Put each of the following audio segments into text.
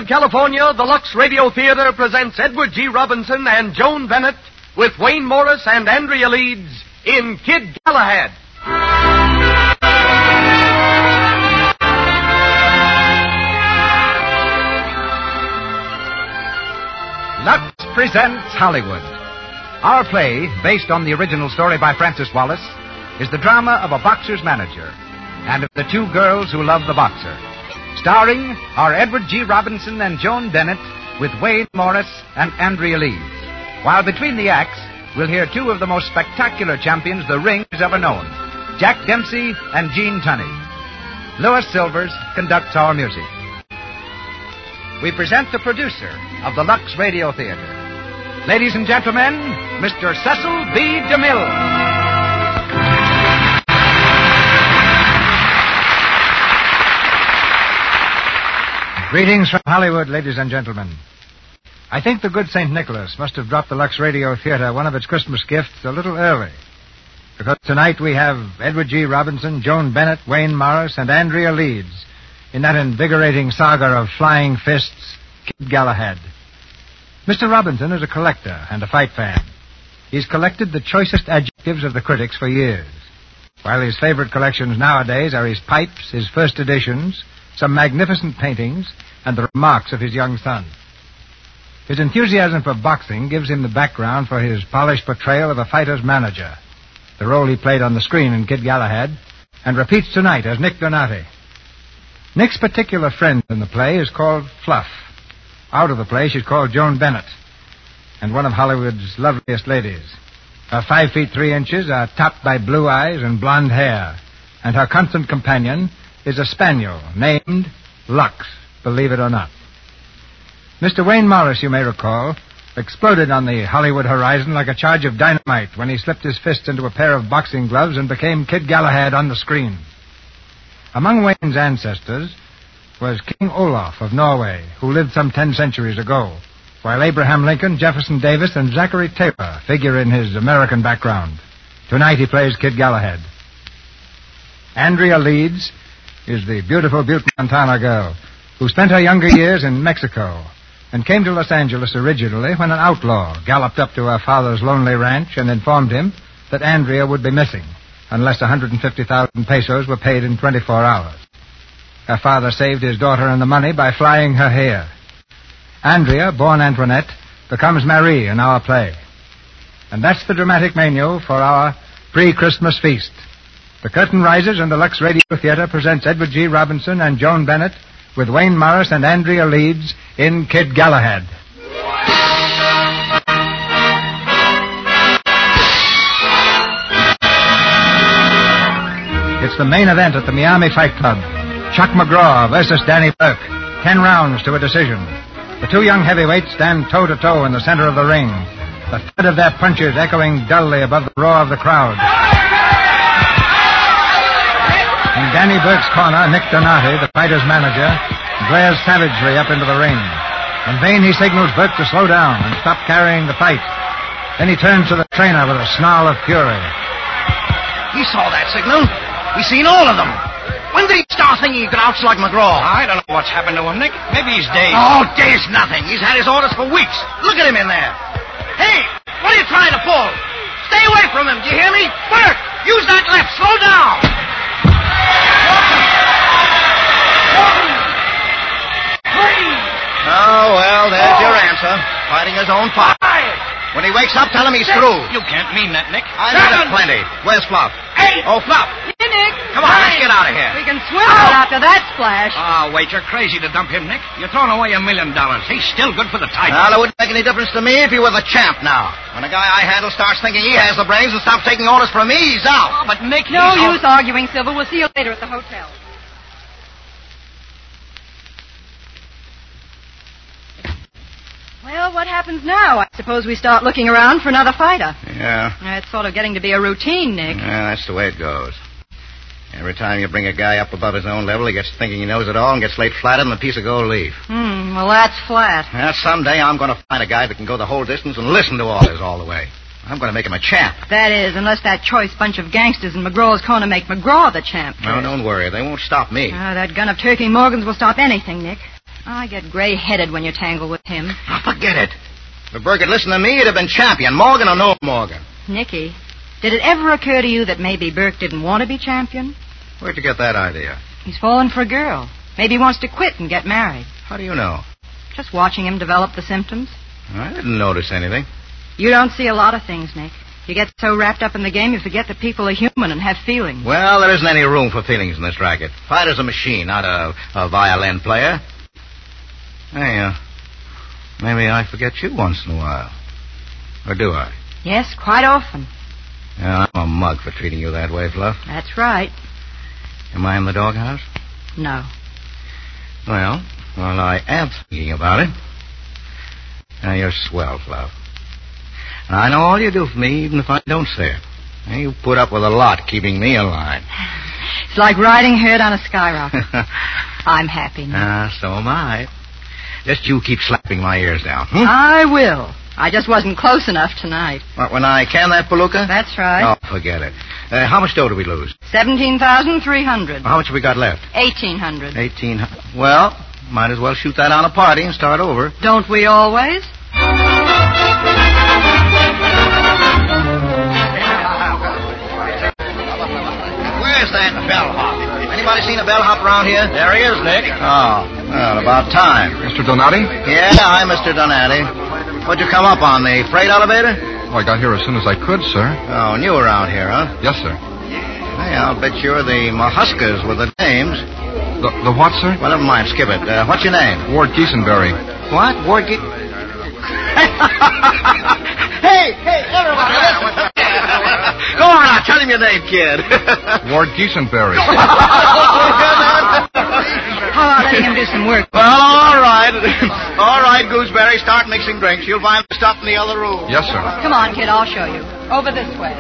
Hollywood, California, the Lux Radio Theater presents Edward G. Robinson and Joan Bennett with Wayne Morris and Andrea Leeds in Kid Galahad. Lux presents Hollywood. Our play, based on the original story by Francis Wallace, is the drama of a boxer's manager and of the two girls who love the boxer. Starring are Edward G. Robinson and Joan Bennett with Wayne Morris and Andrea Leeds. While between the acts, we'll hear two of the most spectacular champions the ring has ever known, Jack Dempsey and Gene Tunney. Louis Silvers conducts our music. We present the producer of the Lux Radio Theater. Ladies and gentlemen, Mr. Cecil B. DeMille. Greetings from Hollywood, ladies and gentlemen. I think the good St. Nicholas must have dropped the Lux Radio Theater one of its Christmas gifts a little early. Because tonight we have Edward G. Robinson, Joan Bennett, Wayne Morris, and Andrea Leeds in that invigorating saga of flying fists, Kid Galahad. Mr. Robinson is a collector and a fight fan. He's collected the choicest adjectives of the critics for years, while his favorite collections nowadays are his pipes, his first editions, some magnificent paintings, and the remarks of his young son. His enthusiasm for boxing gives him the background for his polished portrayal of a fighter's manager, the role he played on the screen in Kid Galahad, and repeats tonight as Nick Donati. Nick's particular friend in the play is called Fluff. Out of the play, she's called Joan Bennett, and one of Hollywood's loveliest ladies. Her 5 feet 3 inches are topped by blue eyes and blonde hair, and her constant companion is a spaniel named Lux, believe it or not. Mr. Wayne Morris, you may recall, exploded on the Hollywood horizon like a charge of dynamite when he slipped his fist into a pair of boxing gloves and became Kid Galahad on the screen. Among Wayne's ancestors was King Olaf of Norway, who lived some 10 centuries ago, while Abraham Lincoln, Jefferson Davis, and Zachary Taylor figure in his American background. Tonight he plays Kid Galahad. Andrea Leeds is the beautiful Butte, Montana girl who spent her younger years in Mexico and came to Los Angeles originally when an outlaw galloped up to her father's lonely ranch and informed him that Andrea would be missing unless 150,000 pesos were paid in 24 hours. Her father saved his daughter and the money by flying her hair. Andrea, born Antoinette, becomes Marie in our play. And that's the dramatic menu for our pre-Christmas feast. The curtain rises and the Lux Radio Theater presents Edward G. Robinson and Joan Bennett with Wayne Morris and Andrea Leeds in Kid Galahad. It's the main event at the Miami Fight Club. Chuck McGraw versus Danny Burke. 10 rounds to a decision. The two young heavyweights stand toe-to-toe in the center of the ring, the thud of their punches echoing dully above the roar of the crowd. In Danny Burke's corner, Nick Donati, the fighter's manager, glares savagely up into the ring. In vain he signals Burke to slow down and stop carrying the fight. Then he turns to the trainer with a snarl of fury. He saw that signal. He's seen all of them. When did he start thinking he could outslug McGraw? I don't know what's happened to him, Nick. Maybe he's dazed. Oh, dazed nothing. He's had his orders for weeks. Look at him in there. Hey, what are you trying to pull? Stay away from him. Do you hear me? Burke, use that left. Slow down. Oh, well, there's your answer. Fighting his own fight. When he wakes up, tell him he's through. You can't mean that, Nick. I know it plenty. Where's Fluff? Hey! Oh, Fluff. Here, Nick. Come on, let's get out of here. We can swim right after that splash. Oh, wait, you're crazy to dump him, Nick. You're throwing away $1 million. He's still good for the title. Well, it wouldn't make any difference to me if he were the champ now. When a guy I handle starts thinking he has the brains and stops taking orders from me, he's out. Oh, but Nick, No use arguing, Silver. We'll see you later at the hotel. Well, what happens now? I suppose we start looking around for another fighter. Yeah. It's sort of getting to be a routine, Nick. Yeah, that's the way it goes. Every time you bring a guy up above his own level, he gets thinking he knows it all and gets laid flat on a piece of gold leaf. Well, that's flat. Well, someday I'm going to find a guy that can go the whole distance and listen to orders all the way. I'm going to make him a champ. That is, unless that choice bunch of gangsters in McGraw's corner make McGraw the champ. No, don't worry. They won't stop me. That gun of Turkey Morgan's will stop anything, Nick. I get gray-headed when you tangle with him. Oh, forget it. If Burke had listened to me, he'd have been champion, Morgan or no Morgan. Nicky, did it ever occur to you that maybe Burke didn't want to be champion? Where'd you get that idea? He's fallen for a girl. Maybe he wants to quit and get married. How do you know? Just watching him develop the symptoms. I didn't notice anything. You don't see a lot of things, Nick. You get so wrapped up in the game, you forget that people are human and have feelings. Well, there isn't any room for feelings in this racket. Fighter's a machine, not a violin player. Hey, maybe I forget you once in a while. Or do I? Yes, quite often. Yeah, I'm a mug for treating you that way, Fluff. That's right. Am I in the doghouse? No. Well, I am thinking about it. Now, you're swell, Fluff. And I know all you do for me, even if I don't say it. Now, you put up with a lot keeping me alive. It's like riding herd on a skyrocket. I'm happy now. So am I. Just you keep slapping my ears down. I will. I just wasn't close enough tonight. What, when I can that palooka? That's right. Oh, forget it. How much dough do we lose? 17,300. How much have we got left? 1,800. 1,800. Well, might as well shoot that on a party and start over. Don't we always? Where's that bellhop? Anybody seen a bellhop around here? There he is, Nick. Oh, well, about time. Mr. Donati? Yeah, hi, Mr. Donati. What'd you come up on, the freight elevator? Oh, I got here as soon as I could, sir. Oh, new around here, huh? Yes, sir. Hey, I'll bet you're the Mahuskas with the names. The what, sir? Well, never mind, skip it. What's your name? Ward Giesenberry. What? Ward Hey, everybody, listen. Go on now, tell him your name, kid. Ward Giesenberry. How about letting him do some work? Well, all right. All right, Gooseberry, start mixing drinks. You'll find the stuff in the other room. Yes, sir. Come on, kid, I'll show you. Over this way.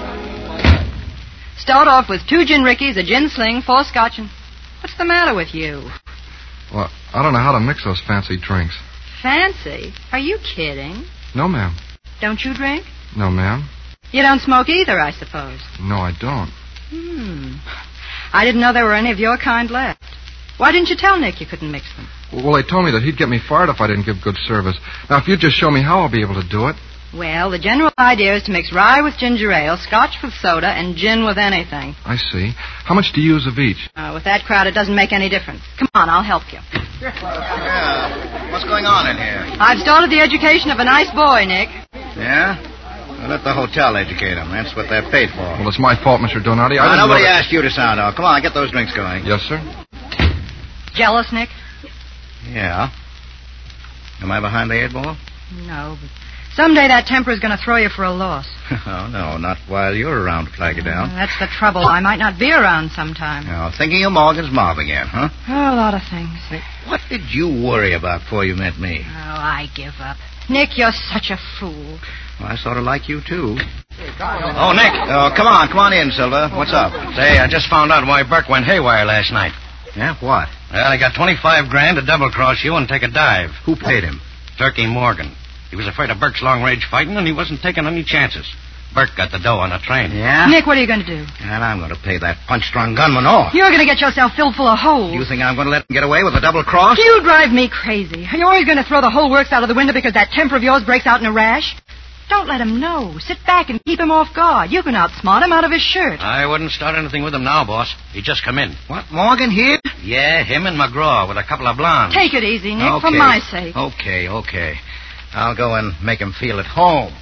Start off with 2 gin rickeys, a gin sling, 4 scotch, and... What's the matter with you? Well, I don't know how to mix those fancy drinks. Fancy? Are you kidding? No, ma'am. Don't you drink? No, ma'am. You don't smoke either, I suppose. No, I don't. I didn't know there were any of your kind left. Why didn't you tell Nick you couldn't mix them? Well, they told me that he'd get me fired if I didn't give good service. Now, if you'd just show me how, I'll be able to do it. Well, the general idea is to mix rye with ginger ale, scotch with soda, and gin with anything. I see. How much do you use of each? With that crowd, it doesn't make any difference. Come on, I'll help you. Yeah. What's going on in here? I've started the education of a nice boy, Nick. Yeah? Well, let the hotel educate them. That's what they're paid for. Well, it's my fault, Mr. Donati. Nobody asked you to sound off. Come on, get those drinks going. Yes, sir. Jealous, Nick? Yeah. Am I behind the 8 ball? No, but someday that temper is going to throw you for a loss. Oh, no, not while you're around to flag you down. That's the trouble. I might not be around sometime. Now, thinking of Morgan's mob again, huh? Oh, a lot of things. What did you worry about before you met me? Oh, I give up. Nick, you're such a fool. Well, I sort of like you, too. Oh, Nick. Oh, come on in, Silver. What's up? Say, I just found out why Burke went haywire last night. Yeah, what? Well, he got 25 grand to double-cross you and take a dive. Who paid him? Turkey Morgan. He was afraid of Burke's long-range fighting, and he wasn't taking any chances. Burke got the dough on a train. Yeah? Nick, what are you going to do? And I'm going to pay that punch-strung gunman off. You're going to get yourself filled full of holes. You think I'm going to let him get away with a double cross? You drive me crazy. Are you always going to throw the whole works out of the window because that temper of yours breaks out in a rash? Don't let him know. Sit back and keep him off guard. You can outsmart him out of his shirt. I wouldn't start anything with him now, boss. He just come in. What, Morgan here? Yeah, him and McGraw with a couple of blondes. Take it easy, Nick, Okay. for my sake. Okay. I'll go and make him feel at home.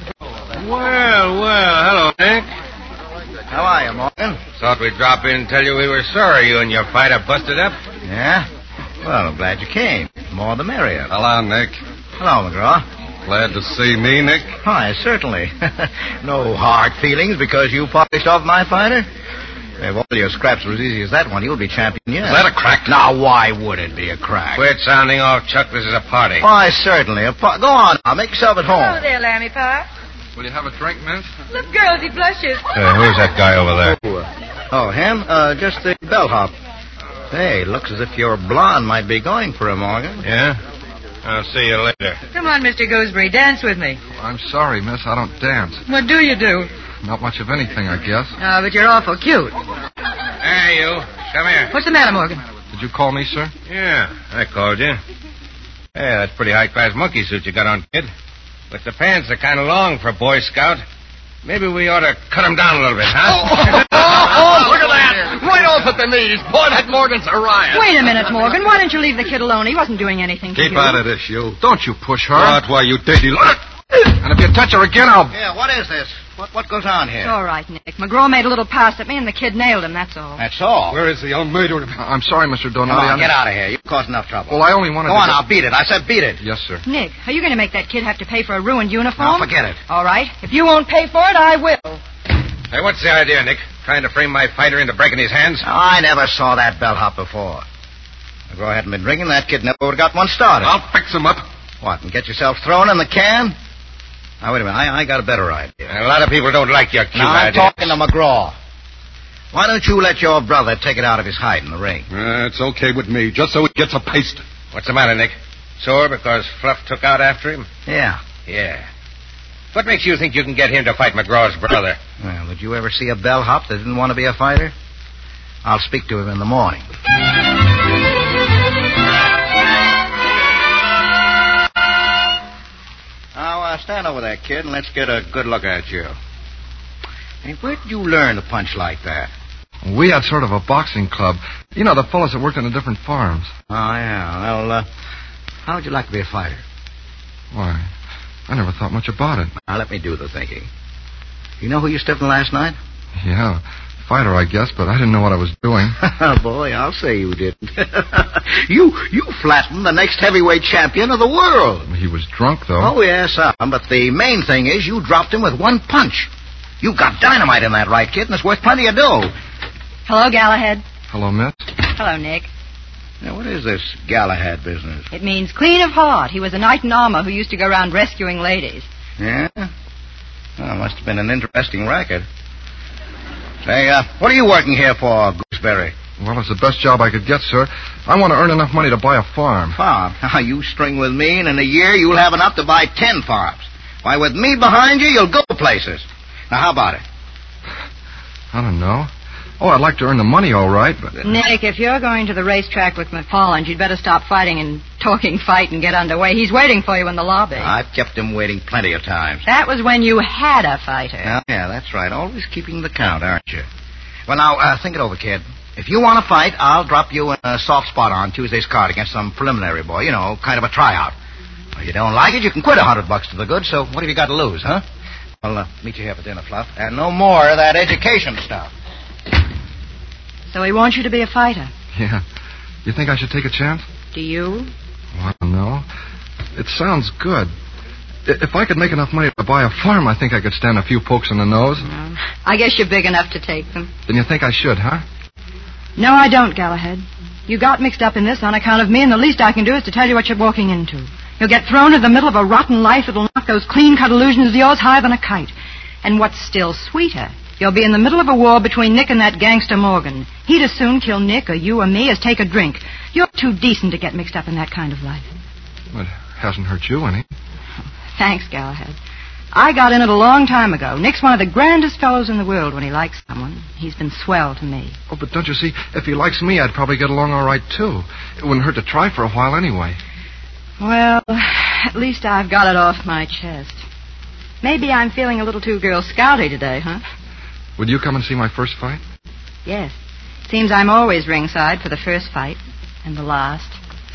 Well, hello, Nick. How are you, Morgan? Thought we'd drop in and tell you we were sorry you and your fighter busted up. Yeah? Well, I'm glad you came. More the merrier. Hello, Nick. Hello, McGraw. Glad to see me, Nick. Hi, certainly. No hard feelings because you polished off my fighter? If all your scraps were as easy as that one, you'll be champion, yeah. Is that a crack? Now, why would it be a crack? Quit sounding off, Chuck. This is a party. Why, certainly. Go on now. Make yourself at home. Hello there, Lammy Pie. Will you have a drink, miss? Look, girls, he blushes. Who's that guy over there? Oh, him? Just the bellhop. Hey, looks as if your blonde might be going for him, Morgan. Yeah? I'll see you later. Come on, Mr. Gooseberry, dance with me. I'm sorry, miss. I don't dance. What do you do? Not much of anything, I guess. Oh, but you're awful cute. Hey, you. Come here. What's the matter, Morgan? Did Did you call me, sir? Yeah, I called you. Yeah, that's pretty high-class monkey suit you got on, kid. But the pants are kind of long for a Boy Scout. Maybe we ought to cut them down a little bit, huh? Look at that! Right off at the knees. Boy, that Morgan's a riot. Wait a minute, Morgan. Why don't you leave the kid alone? He wasn't doing anything to you. Keep out of this, you. Don't you push her. What? Why, you dirty... And if you touch her again, I'll... Yeah, what is this? What goes on here? It's all right, Nick. McGraw made a little pass at me, and the kid nailed him, that's all. That's all. Where is he? I'll murder him. I'm sorry, Mr. Donnelly. Come on, get out of here. You've caused enough trouble. Well, I only wanted Go to... on, I'll beat it. I said beat it. Yes, sir. Nick, are you going to make that kid have to pay for a ruined uniform? No, forget it. All right. If you won't pay for it, I will. Hey, what's the idea, Nick? Trying to frame my fighter into breaking his hands? Now, I never saw that bellhop before. McGraw hadn't been drinking, that kid never would have got one started. I'll fix him up. What, and get yourself thrown in the can? Now, wait a minute. I got a better idea. A lot of people don't like your cute Now, I'm ideas. talking to McGraw. Why don't you let your brother take it out of his hide in the ring? It's okay with me, just so he gets a paste. What's the matter, Nick? Sore because Fluff took out after him? Yeah. Yeah. What makes you think you can get him to fight McGraw's brother? Well, did you ever see a bellhop that didn't want to be a fighter? I'll speak to him in the morning. Now, stand over there, kid, and let's get a good look at you. Hey, where did you learn to punch like that? We had sort of a boxing club. You know, the fellas that worked on the different farms. Oh, yeah. Well, how would you like to be a fighter? Why, I never thought much about it. Now, let me do the thinking. You know who you stiffened last night? Yeah, fighter, I guess, but I didn't know what I was doing. Boy, I'll say you didn't. You flattened the next heavyweight champion of the world. He was drunk, though. Oh, yes, but the main thing is you dropped him with one punch. You got dynamite in that right, kid, and it's worth plenty of dough. Hello, Galahad. Hello, miss. Hello, Nick. Now, what is this Galahad business? It means clean of heart. He was a knight in armor who used to go around rescuing ladies. Yeah? Well, must have been an interesting racket. Say, what are you working here for, Gooseberry? Well, it's the best job I could get, sir. I want to earn enough money to buy a farm. Farm? Now, you string with me, and in a year you'll have enough to buy 10 farms. Why, with me behind you, you'll go places. Now, how about it? I don't know. Oh, I'd like to earn the money, all right, but... Nick, if you're going to the racetrack with McFarland, you'd better stop fighting and talking fight and get underway. He's waiting for you in the lobby. I've kept him waiting plenty of times. That was when you had a fighter. Oh, yeah, that's right. Always keeping the count, aren't you? Well, now, think it over, kid. If you want to fight, I'll drop you in a soft spot on Tuesday's card against some preliminary boy. You know, kind of a tryout. If you don't like it, you can quit $100 to the good, so what have you got to lose, huh? I'll meet you here for dinner, Fluff. And no more of that education stuff. So he wants you to be a fighter. Yeah. You think I should take a chance? Do you? Well, I don't know. It sounds good. If I could make enough money to buy a farm, I think I could stand a few pokes in the nose. No. I guess you're big enough to take them. Then you think I should, huh? No, I don't, Galahad. You got mixed up in this on account of me, and the least I can do is to tell you what you're walking into. You'll get thrown in the middle of a rotten life that'll knock those clean-cut illusions of yours higher than a kite. And what's still sweeter, you'll be in the middle of a war between Nick and that gangster Morgan. He'd as soon kill Nick or you or me as take a drink. You're too decent to get mixed up in that kind of life. Well, it hasn't hurt you any. Thanks, Galahad. I got in it a long time ago. Nick's one of the grandest fellows in the world when he likes someone. He's been swell to me. Oh, but don't you see, if he likes me, I'd probably get along all right, too. It wouldn't hurt to try for a while anyway. Well, at least I've got it off my chest. Maybe I'm feeling a little too Girl Scouty today, huh? Would you come and see my first fight? Yes. Seems I'm always ringside for the first fight and the last.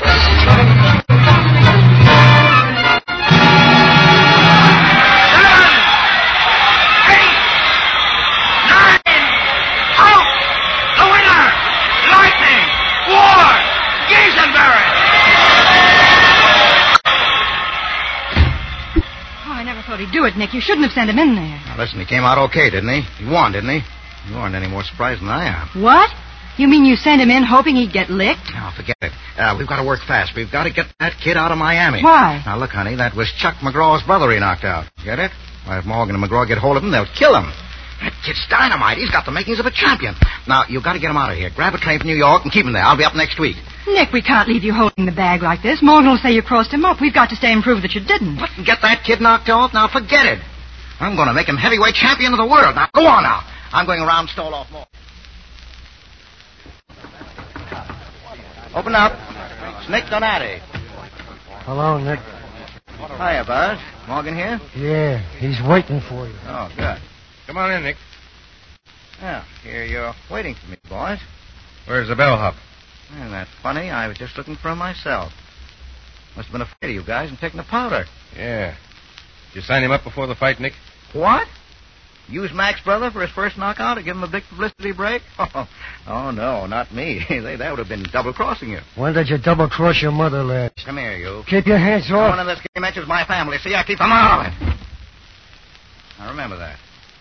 He'd do it, Nick. You shouldn't have sent him in there. Now, listen, he came out okay, didn't he? He won, didn't he? You aren't any more surprised than I am. What? You mean you sent him in hoping he'd get licked? Now, forget it. We've got to work fast. We've got to get that kid out of Miami. Why? Now, look, honey, that was Chuck McGraw's brother he knocked out. Get it? Why, if Morgan and McGraw get hold of him, they'll kill him. That kid's dynamite. He's got the makings of a champion. Now, you've got to get him out of here. Grab a train for New York and keep him there. I'll be up next week. Nick, we can't leave you holding the bag like this. Morgan will say you crossed him up. We've got to stay and prove that you didn't. What, and get that kid knocked off? Now, forget it. I'm going to make him heavyweight champion of the world. Now, go on now. I'm going around and stall off more. Open up. It's Nick Donati. Hello, Nick. Hiya, Buzz. Morgan here? Yeah, he's waiting for you. Oh, good. Come on in, Nick. Yeah, here you're waiting for me, boys. Where's the bellhop? Isn't that funny? I was just looking for him myself. Must have been afraid of you guys and taken the powder. Yeah. Did you sign him up before the fight, Nick? What? Use Mac's brother for his first knockout to give him a big publicity break? Oh, no, not me. That would have been double-crossing you. When did you double-cross your mother, lad? Come here, you. Keep your hands No off. one in this game mentions my family. See, I keep them out of it. Now, remember that.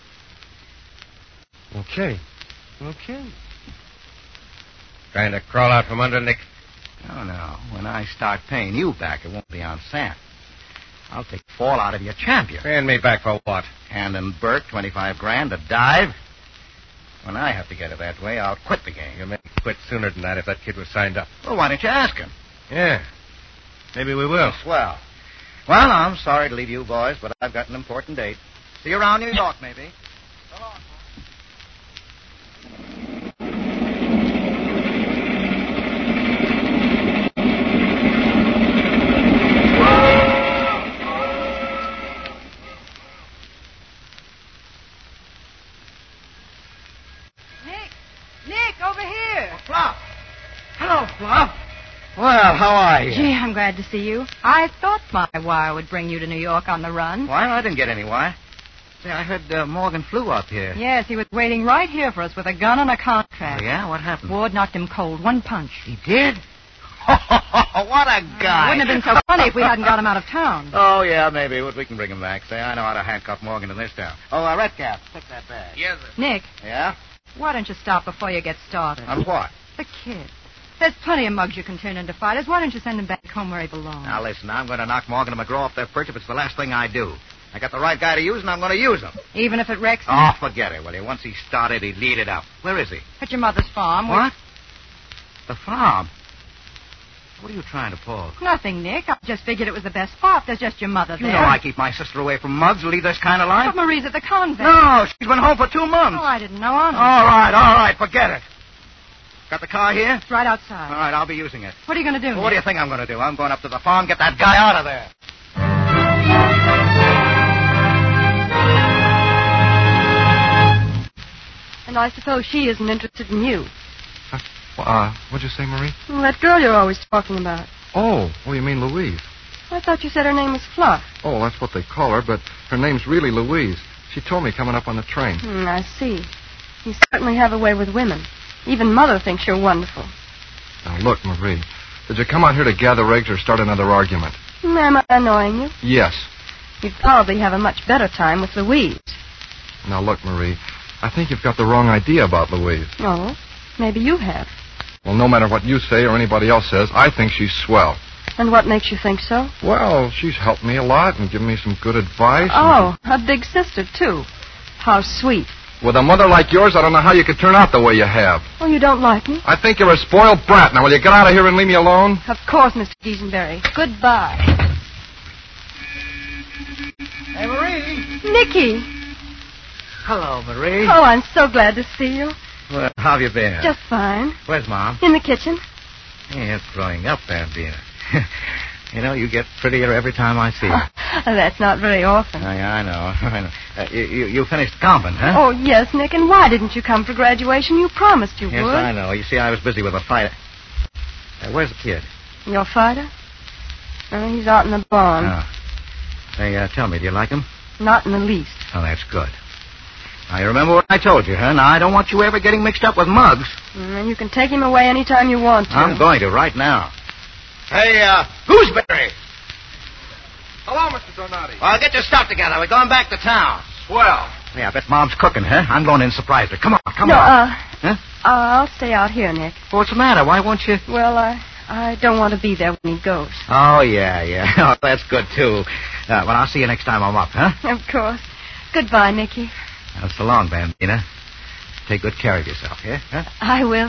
Okay. Trying to crawl out from under, Nick? Oh, no. When I start paying you back, it won't be on sand. I'll take the fall out of your champion. Paying me back for what? Handing Burke $25,000 to dive. When I have to get it that way, I'll quit the game. You'll make me quit sooner than that if that kid was signed up. Well, why don't you ask him? Yeah. Maybe we will. Swell. Well, I'm sorry to leave you boys, but I've got an important date. See you around New York, maybe. So long. Nick, over here. Fluff. Hello, Fluff. Well, how are you? Gee, I'm glad to see you. I thought my wire would bring you to New York on the run. Why? I didn't get any wire. See, I heard Morgan flew up here. Yes, he was waiting right here for us with a gun and a contract. Oh, yeah? What happened? Ward knocked him cold. One punch. He did? What a guy. Wouldn't have been so funny if we hadn't got him out of town. Oh, yeah, maybe. But we can bring him back. Say, I know how to handcuff Morgan in this town. Oh, Redcap, take that bag. Yes, sir. Nick, Yeah? why don't you stop before you get started? On what? The kid. There's plenty of mugs you can turn into fighters. Why don't you send him back home where he belongs? Now, listen, I'm going to knock Morgan and McGraw off their perch if it's the last thing I do. I got the right guy to use, and I'm going to use him. Even if it wrecks him? Oh, forget it, will you? Once he started, he'd lead it up. Where is he? At your mother's farm. What? The farm? What are you trying to pull? Nothing, Nick. I just figured it was the best spot. There's just your mother You there. know I keep my sister away from mugs and lead this kind of life. But Marie's at the convent. No, she's been home for 2 months. Oh, I didn't know, honest. All right, forget it. Got the car here? It's right outside. All right, I'll be using it. What are you going to do, Well, what do you think I'm going to do? I'm going up to the farm, get that guy out of there. And I suppose she isn't interested in you. What'd you say, Marie? Well, that girl you're always talking about. Oh, you mean Louise? I thought you said her name was Fluff. Oh, that's what they call her, but her name's really Louise. She told me coming up on the train. I see. You certainly have a way with women. Even Mother thinks you're wonderful. Now, look, Marie, did you come out here to gather eggs or start another argument? Am I annoying you? Yes. You'd probably have a much better time with Louise. Now, look, Marie, I think you've got the wrong idea about Louise. Oh, maybe you have. Well, no matter what you say or anybody else says, I think she's swell. And what makes you think so? Well, she's helped me a lot and given me some good advice. Oh, a big sister, too. How sweet. With a mother like yours, I don't know how you could turn out the way you have. Oh, you don't like me? I think you're a spoiled brat. Now, will you get out of here and leave me alone? Of course, Mr. Giesenberry. Goodbye. Hey, Marie. Nicky. Hello, Marie. Oh, I'm so glad to see you. Well, how have you been? Just fine. Where's Mom? In the kitchen. Yeah, it's growing up, Bambina. You know, you get prettier every time I see you. That's not very often. I know. You finished convent, huh? Oh, yes, Nick. And why didn't you come for graduation? You promised you Yes, would. I know. You see, I was busy with a fight. Where's the kid? Your fighter? Oh, he's out in the barn. Oh. Hey, tell me, do you like him? Not in the least. Oh, that's good. Now, you remember what I told you, huh? Now, I don't want you ever getting mixed up with Muggs. And you can take him away any time you want to. I'm going to right now. Hey, Gooseberry. Hello, Mr. Donati. Well, get your stuff together. We're going back to town. Swell. Yeah, I bet Mom's cooking, huh? I'm going in and surprise her. Come on, come no, on. Huh? I'll stay out here, Nick. Well, what's the matter? Why won't you? Well, I don't want to be there when he goes. Oh, yeah. Oh, that's good, too. Well, I'll see you next time I'm up, huh? Of course. Goodbye, Nicky. Well, so long, Bambina. Take good care of yourself, yeah? Huh? I will.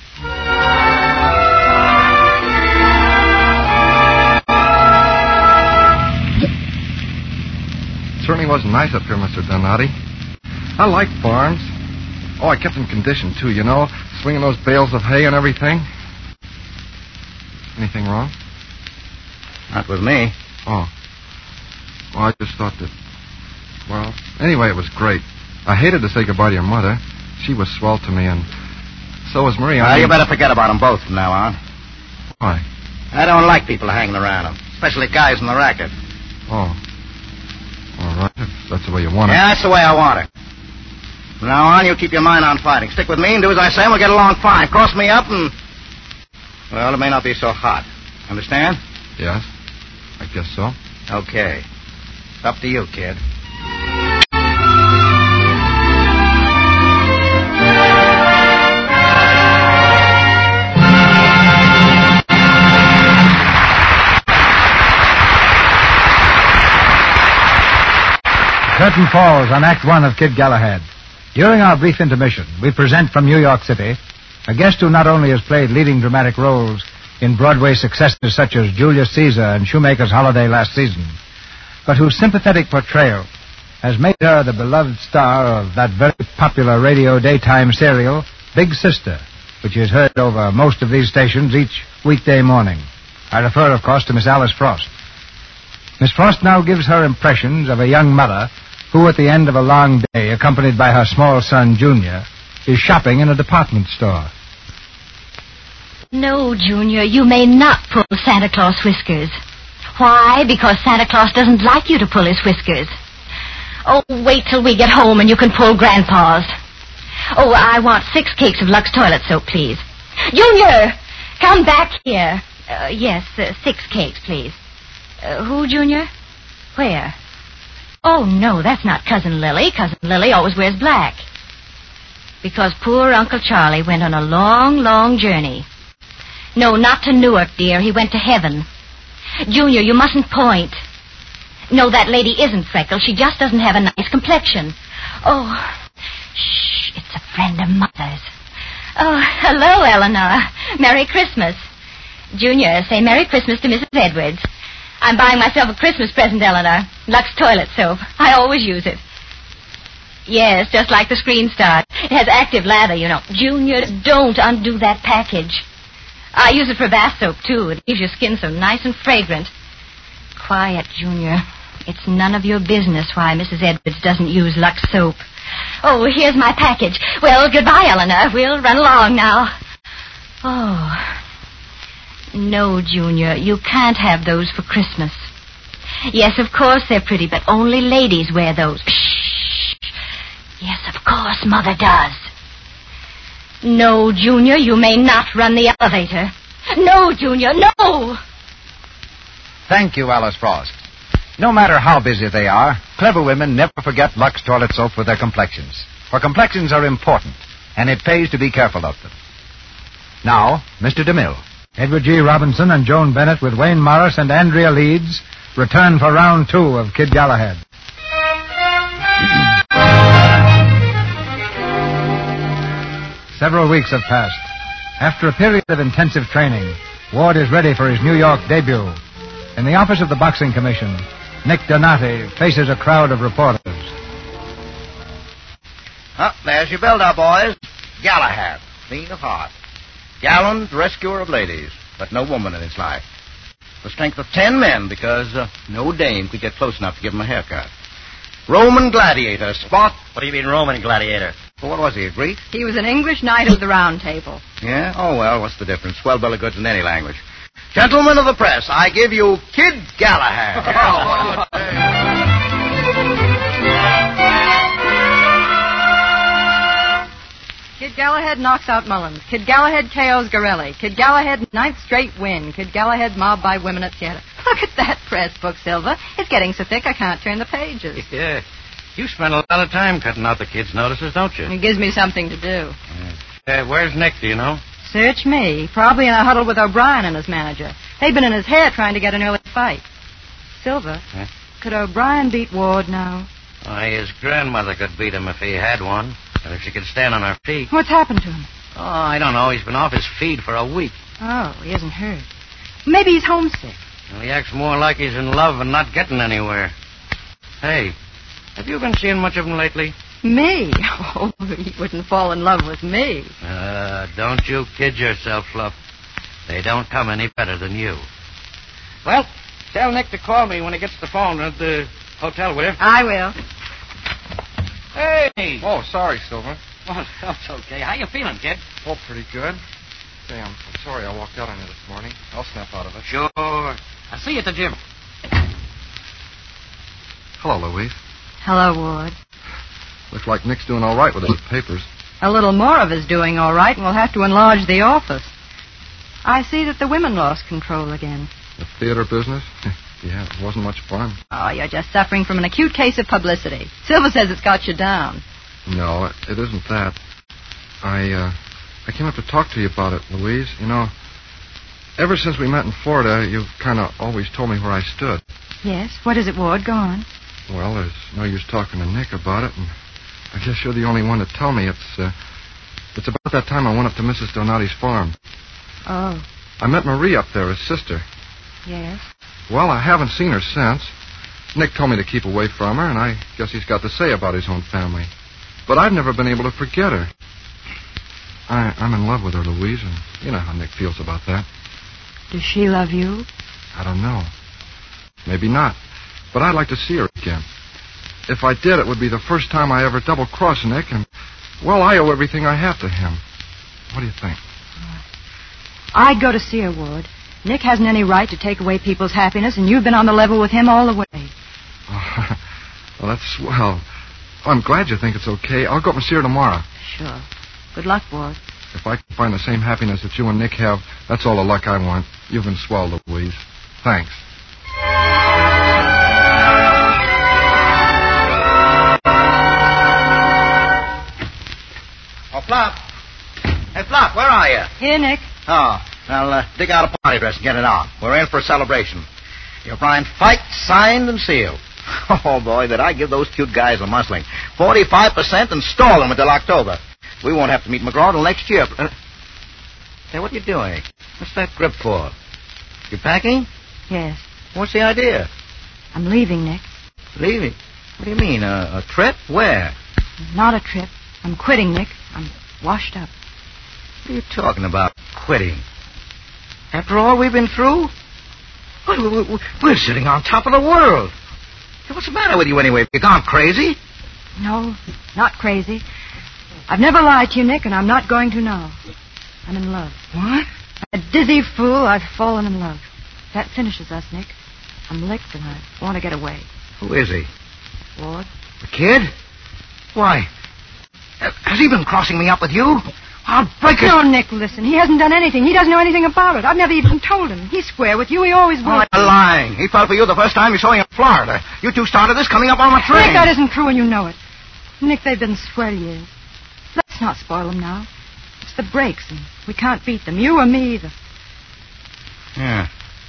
Certainly was nice up here, Mr. Donati. I like farms. Oh, I kept in condition, too, you know, swinging those bales of hay and everything. Anything wrong? Not with me. Oh. Well, I just thought that... Well, anyway, it was great. I hated to say goodbye to your mother. She was swell to me, and so was Marie. You better forget about them both from now on. Why? I don't like people hanging around them, especially guys in the racket. Oh. All right, if that's the way you want it. Yeah, that's the way I want it. From now on, you keep your mind on fighting. Stick with me and do as I say, and we'll get along fine. Cross me up and... Well, it may not be so hot. Understand? Yes, I guess so. Okay. It's up to you, kid. Curtain falls on Act One of Kid Galahad. During our brief intermission, we present from New York City a guest who not only has played leading dramatic roles in Broadway successes such as Julius Caesar and Shoemaker's Holiday last season, but whose sympathetic portrayal has made her the beloved star of that very popular radio daytime serial, Big Sister, which is heard over most of these stations each weekday morning. I refer, of course, to Miss Alice Frost. Miss Frost now gives her impressions of a young mother who, at the end of a long day, accompanied by her small son, Junior, is shopping in a department store. No, Junior, you may not pull Santa Claus whiskers. Why? Because Santa Claus doesn't like you to pull his whiskers. Oh, wait till we get home and you can pull Grandpa's. Oh, I want 6 cakes of Lux toilet soap, please. Junior, come back here. Yes, 6 cakes, please. Who, Junior? Where? Oh, no, that's not Cousin Lily. Cousin Lily always wears black. Because poor Uncle Charlie went on a long, long journey. No, not to Newark, dear. He went to heaven. Junior, you mustn't point. No, that lady isn't freckled. She just doesn't have a nice complexion. Oh, shh, it's a friend of Mother's. Oh, hello, Eleanor. Merry Christmas. Junior, say Merry Christmas to Mrs. Edwards. I'm buying myself a Christmas present, Eleanor. Lux toilet soap. I always use it. Yes, just like the Screen Star. It has active lather, you know. Junior, don't undo that package. I use it for bath soap, too. It leaves your skin so nice and fragrant. Quiet, Junior. It's none of your business why Mrs. Edwards doesn't use Lux soap. Oh, here's my package. Well, goodbye, Eleanor. We'll run along now. Oh... No, Junior, you can't have those for Christmas. Yes, of course they're pretty, but only ladies wear those. Shh. Yes, of course Mother does. No, Junior, you may not run the elevator. No, Junior, no! Thank you, Alice Frost. No matter how busy they are, clever women never forget Lux toilet soap for their complexions. For complexions are important, and it pays to be careful of them. Now, Mr. DeMille. Edward G. Robinson and Joan Bennett with Wayne Morris and Andrea Leeds return for round 2 of Kid Galahad. Several weeks have passed. After a period of intensive training, Ward is ready for his New York debut. In the office of the Boxing Commission, Nick Donati faces a crowd of reporters. Oh, there's your build-up, boys. Galahad, clean of heart. Gallant rescuer of ladies, but no woman in his life. The strength of 10 men, because no dame could get close enough to give him a haircut. Roman gladiator, Spot. What do you mean, Roman gladiator? Well, what was he, a Greek? He was an English knight of the Round Table. Yeah? Oh, well, what's the difference? Swell bill of goods in any language. Gentlemen of the press, I give you Kid Galahad. Kid Galahad knocks out Mullins. Kid Galahad KOs Gorelli. Kid Galahad 9th straight win. Kid Galahad mobbed by women at theater. Look at that press book, Silver. It's getting so thick I can't turn the pages. Yeah. You spend a lot of time cutting out the kids' notices, don't you? It gives me something to do. Where's Nick, do you know? Search me. Probably in a huddle with O'Brien and his manager. They've been in his hair trying to get an early fight. Silver, could O'Brien beat Ward now? Why, his grandmother could beat him if he had one. But if she could stand on her feet. What's happened to him? Oh, I don't know. He's been off his feed for a week. Oh, he isn't hurt. Maybe he's homesick. Well, he acts more like he's in love and not getting anywhere. Hey, have you been seeing much of him lately? Me? Oh, he wouldn't fall in love with me. Don't you kid yourself, Fluff. They don't come any better than you. Well, tell Nick to call me when he gets the phone at the hotel, will you? I will. Hey! Oh, sorry, Silver. Well, that's okay. How you feeling, kid? Oh, pretty good. Say, I'm sorry I walked out on you this morning. I'll snap out of it. Sure. I'll see you at the gym. Hello, Louise. Hello, Ward. Looks like Nick's doing all right with his papers. A little more of us doing all right, and we'll have to enlarge the office. I see that the women lost control again. The theater business? Yeah, it wasn't much fun. Oh, you're just suffering from an acute case of publicity. Silver says it's got you down. No, it isn't that. I came up to talk to you about it, Louise. You know, ever since we met in Florida, you've kind of always told me where I stood. Yes? What is it, Ward? Go on. Well, there's no use talking to Nick about it, and I guess you're the only one to tell me. It's about that time I went up to Mrs. Donati's farm. Oh. I met Marie up there, his sister. Yes? Well, I haven't seen her since. Nick told me to keep away from her, and I guess he's got to say about his own family. But I've never been able to forget her. I'm in love with her, Louise, and you know how Nick feels about that. Does she love you? I don't know. Maybe not. But I'd like to see her again. If I did, it would be the first time I ever double-crossed Nick, and, well, I owe everything I have to him. What do you think? I'd go to see her, Ward. Nick hasn't any right to take away people's happiness, and you've been on the level with him all the way. Oh, well, that's swell. I'm glad you think it's okay. I'll go up and see her tomorrow. Sure. Good luck, Ward. If I can find the same happiness that you and Nick have, that's all the luck I want. You've been swell, Louise. Thanks. Oh, Flop. Hey, Flop, where are you? Here, Nick. Oh, I'll dig out a party dress and get it on. We're in for a celebration. You'll find fight signed and sealed. Oh, boy, did I give those cute guys a muscling. 45% and stall them until October. We won't have to meet McGraw till next year. Hey, what are you doing? What's that grip for? You packing? Yes. What's the idea? I'm leaving, Nick. Leaving? What do you mean, a trip? Where? Not a trip. I'm quitting, Nick. I'm washed up. What are you talking about, quitting? After all we've been through? We're sitting on top of the world. Hey, what's the matter with you anyway? You gone crazy? No, not crazy. I've never lied to you, Nick, and I'm not going to now. I'm in love. What? A dizzy fool, I've fallen in love. That finishes us, Nick. I'm licked and I want to get away. Who is he? Ward? The kid? Why? Has he been crossing me up with you? I'll break it. No, Nick, listen. He hasn't done anything. He doesn't know anything about it. I've never even told him. He's square with you. He always will. Oh, you're lying. He fell for you the first time you saw him in Florida. You two started this coming up on my train. Nick, that isn't true, and you know it. Nick, they've been swell years. Let's not spoil them now. It's the breaks, and we can't beat them. You or me either. Yeah.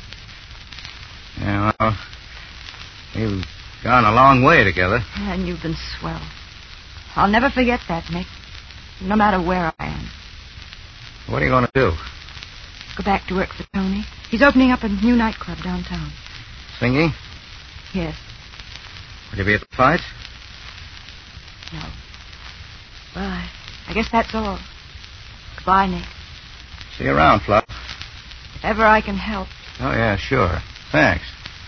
Yeah, well, you've gone a long way together. And you've been swell. I'll never forget that, Nick. No matter where I am. What are you going to do? Go back to work for Tony. He's opening up a new nightclub downtown. Singing? Yes. Will you be at the fight? No. Well, I guess that's all. Goodbye, Nick. See you around, Fluff. If ever I can help. Oh, yeah, sure. Thanks.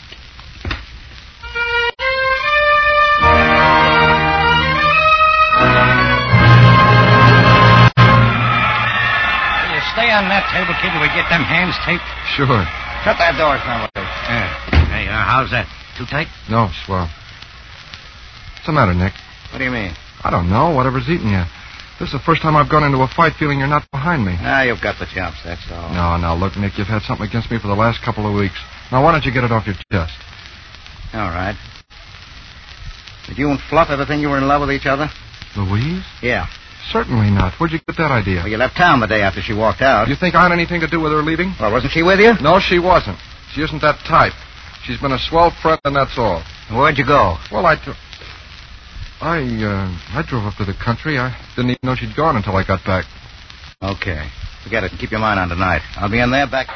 Will you stay on that table, kid, till we get them hands taped? Sure. Shut that door, son. Yeah. Hey, how's that? Too tight? No, swell. What's the matter, Nick? What do you mean? I don't know. Whatever's eating you. This is the first time I've gone into a fight feeling you're not behind me. Now you've got the jumps, that's all. No, look, Nick, you've had something against me for the last couple of weeks. Now, why don't you get it off your chest? All right. Did you and Fluff ever think you were in love with each other? Louise? Yeah. Certainly not. Where'd you get that idea? Well, you left town the day after she walked out. You think I had anything to do with her leaving? Well, wasn't she with you? No, she wasn't. She isn't that type. She's been a swell friend, and that's all. Where'd you go? Well, I drove up to the country. I didn't even know she'd gone until I got back. Okay. Forget it. Keep your mind on tonight. I'll be in there back.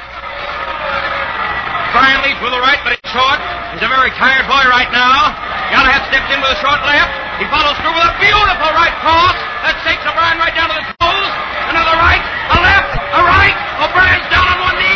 Try and lead with the right, but it's short. He's a very tired boy right now. Galahad steps in with a short left. He follows through with a beautiful right cross. That takes O'Brien right down to the toes. Another right, a left, a right. O'Brien's down on one knee.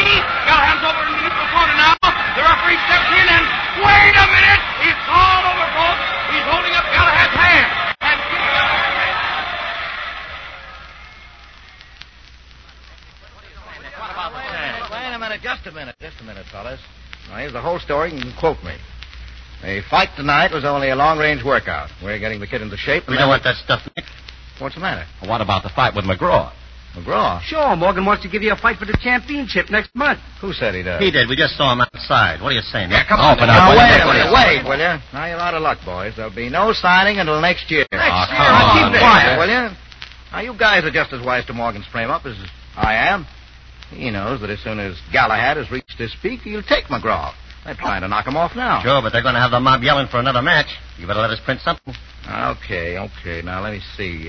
just a minute, fellas. Now, here's the whole story. You can quote me. The fight tonight was only a long-range workout. We're getting the kid into shape. We don't want that stuff, Nick. What's the matter? What about the fight with McGraw? McGraw? Sure, Morgan wants to give you a fight for the championship next month. Who said he does? He did. We just saw him outside. What are you saying, Nick? come on. Open Now, up. wait, will you? Now, you're out of luck, boys. There'll be no signing until next year. Come on. Keep quiet, will you? Now, you guys are just as wise to Morgan's frame-up as I am. He knows that as soon as Galahad has reached his peak, he'll take McGraw. They're trying to knock him off now. Sure, but they're going to have the mob yelling for another match. You better let us print something. Okay. Now, let me see.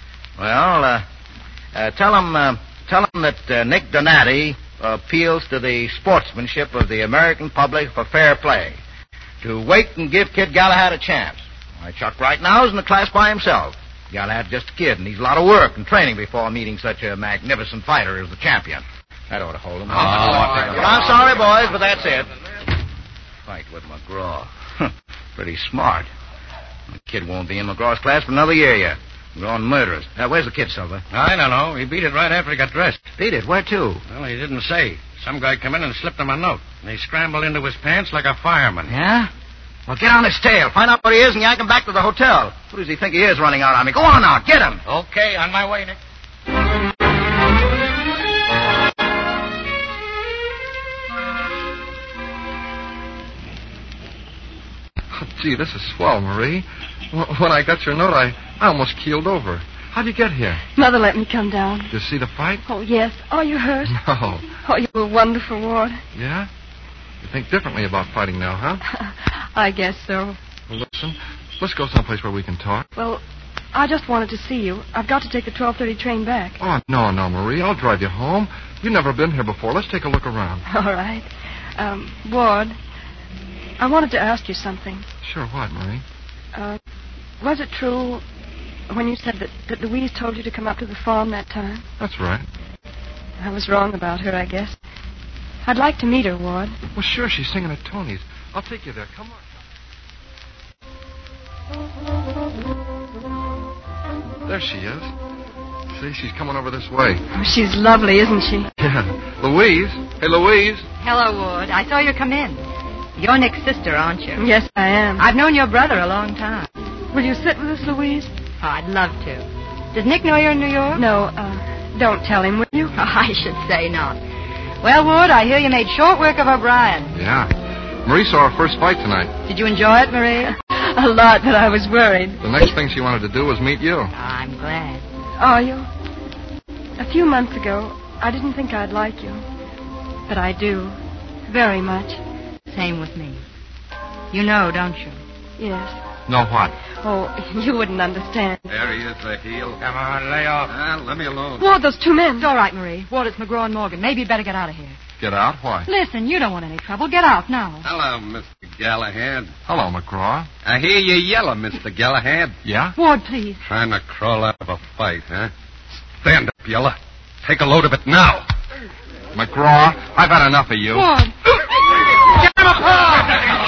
Tell him that Nick Donati appeals to the sportsmanship of the American public for fair play. To wait and give Kid Galahad a chance. Why, Chuck right now is in the class by himself. Galahad's just a kid, and needs a lot of work and training before meeting such a magnificent fighter as the champion. That ought to hold him. I'm sorry, boys, but that's it. Fight with McGraw. Pretty smart. The kid won't be in McGraw's class for another year yet. McGraw and murderers. Where's the kid, Silver? I don't know. He beat it right after he got dressed. Beat it? Where to? Well, he didn't say. Some guy come in and slipped him a note. And he scrambled into his pants like a fireman. Yeah? Well, get on his tail. Find out where he is and yank him back to the hotel. Who does he think he is running out on me? Go on now. Get him. Okay, on my way, Nick. Oh, gee, this is swell, Marie. When I got your note, I almost keeled over. How'd you get here? Mother let me come down. Did you see the fight? Oh, yes. Are you hurt? No. Oh, you were wonderful, Ward. Yeah? You think differently about fighting now, huh? I guess so. Well, listen, let's go someplace where we can talk. Well, I just wanted to see you. I've got to take the 12:30 train back. Oh, no, Marie. I'll drive you home. You've never been here before. Let's take a look around. All right. Ward, I wanted to ask you something. Sure, what, Marie? Was it true when you said that Louise told you to come up to the farm that time? That's right. I was wrong about her, I guess. I'd like to meet her, Ward. Well, sure, she's singing at Tony's. I'll take you there. Come on. There she is. See, she's coming over this way. Oh, she's lovely, isn't she? Yeah. Louise. Hey, Louise. Hello, Ward. I saw you come in. You're Nick's sister, aren't you? Yes, I am. I've known your brother a long time. Will you sit with us, Louise? Oh, I'd love to. Does Nick know you're in New York? No, don't tell him, will you? Oh, I should say not. Well, Ward, I hear you made short work of O'Brien. Yeah. Marie saw her first fight tonight. Did you enjoy it, Marie? A lot, but I was worried. The next thing she wanted to do was meet you. Oh, I'm glad. Are you? A few months ago, I didn't think I'd like you. But I do. Very much. Same with me. You know, don't you? Yes. No, what? Oh, you wouldn't understand. There he is, the heel. Come on, lay off. Let me alone. Ward, those two men. It's all right, Marie. Ward, it's McGraw and Morgan. Maybe you'd better get out of here. Get out? Why? Listen, you don't want any trouble. Get out now. Hello, Mr. Galahad. Hello, McGraw. I hear you yelling, Mr. Galahad. Yeah? Ward, please. Trying to crawl out of a fight, huh? Stand up, Yella. Take a load of it now. McGraw, I've had enough of you. Ward. Get him apart!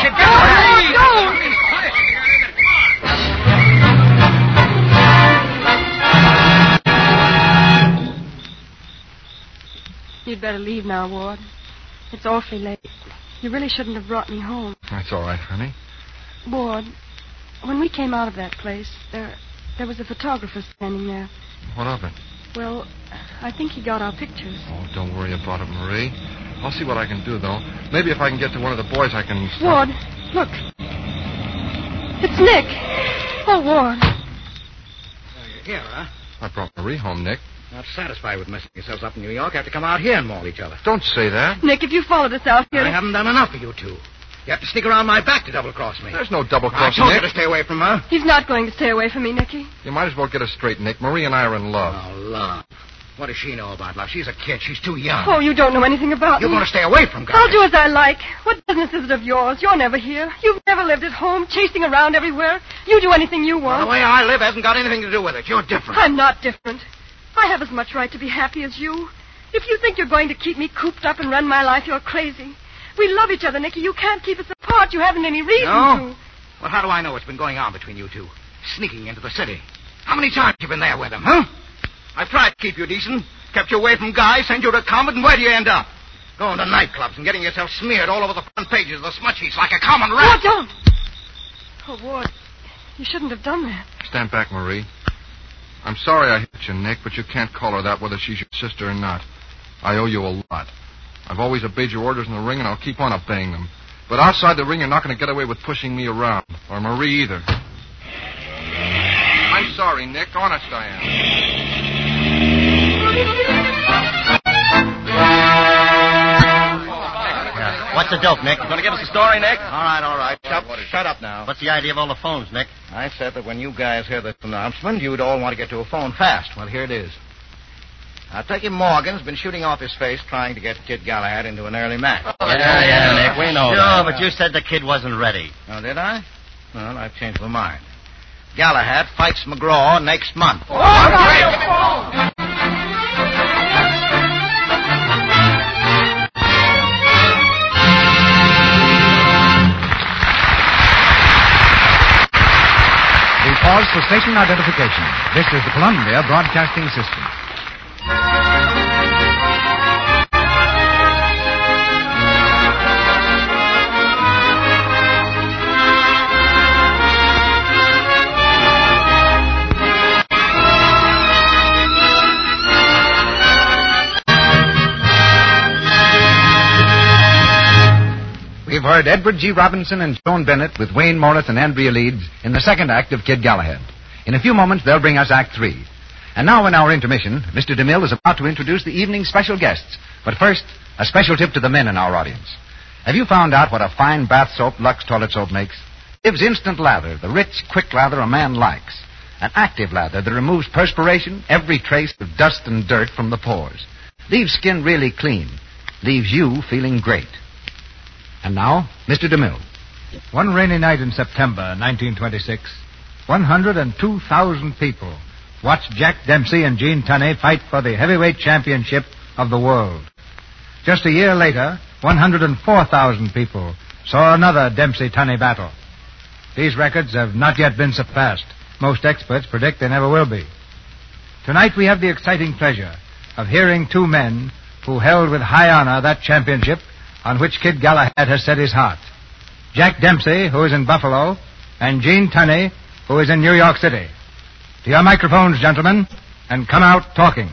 You'd better leave now, Ward. It's awfully late. You really shouldn't have brought me home. That's all right, honey. Ward, when we came out of that place, there was a photographer standing there. What of it? Well, I think he got our pictures. Oh, don't worry about it, Marie. I'll see what I can do, though. Maybe if I can get to one of the boys, I can... Ward, look. It's Nick. Oh, Ward. You're here, huh? I brought Marie home, Nick. Not satisfied with messing yourselves up in New York. Have to come out here and maul each other. Don't say that. Nick, if you followed us out here... I haven't done enough for you two. You have to sneak around my back to double-cross me. There's no double-crossing, I told Nick. you to stay away from her. He's not going to stay away from me, Nicky. You might as well get us straight, Nick. Marie and I are in love. Oh, love. What does she know about love? She's a kid. She's too young. Oh, you don't know anything about You're me. going to stay away from guys. I'll do as I like. What business is it of yours? You're never here. You've never lived at home, chasing around everywhere. You do anything you want. Well, the way I live hasn't got anything to do with it. You're different. I'm not different. I have as much right to be happy as you. If you think you're going to keep me cooped up and run my life, you're crazy. We love each other, Nicky. You can't keep us apart. You haven't any reason to. Well, how do I know what's been going on between you two? Sneaking into the city. How many times you been there with him, huh? I've tried to keep you decent. Kept you away from guys, sent you to Comet, and where do you end up? Going to nightclubs and getting yourself smeared all over the front pages of the smut sheets like a common rat. Oh, don't. Oh, Ward, you shouldn't have done that. Stand back, Marie. I'm sorry I hit you, Nick, but you can't call her that whether she's your sister or not. I owe you a lot. I've always obeyed your orders in the ring, and I'll keep on obeying them. But outside the ring, you're not going to get away with pushing me around. Or Marie either. I'm sorry, Nick. Honest, I am. What's the dope, Nick? Going to give us a story, Nick? All right. Shut up now. What's the idea of all the phones, Nick? I said that when you guys hear this announcement, you'd all want to get to a phone fast. Well, here it is. Now, Turkey Morgan's been shooting off his face trying to get Kid Galahad into an early match. Yeah, Nick, we know Sure, that. but you said the kid wasn't ready. Oh, did I? Well, I've changed my mind. Galahad fights McGraw next month. We pause for station identification. This is the Columbia Broadcasting System. We've heard Edward G. Robinson and Joan Bennett with Wayne Morris and Andrea Leeds in the second act of Kid Galahad. In a few moments, they'll bring us Act 3. And now, in our intermission, Mr. DeMille is about to introduce the evening's special guests. But first, a special tip to the men in our audience. Have you found out what a fine bath soap Lux Toilet Soap makes? It gives instant lather, the rich, quick lather a man likes. An active lather that removes perspiration, every trace of dust and dirt from the pores. Leaves skin really clean. Leaves you feeling great. And now, Mr. DeMille. One rainy night in September 1926, 102,000 people watched Jack Dempsey and Gene Tunney fight for the heavyweight championship of the world. Just a year later, 104,000 people saw another Dempsey-Tunney battle. These records have not yet been surpassed. Most experts predict they never will be. Tonight we have the exciting pleasure of hearing two men who held with high honor that championship on which Kid Galahad has set his heart. Jack Dempsey, who is in Buffalo, and Gene Tunney, who is in New York City. To your microphones, gentlemen, and come out talking.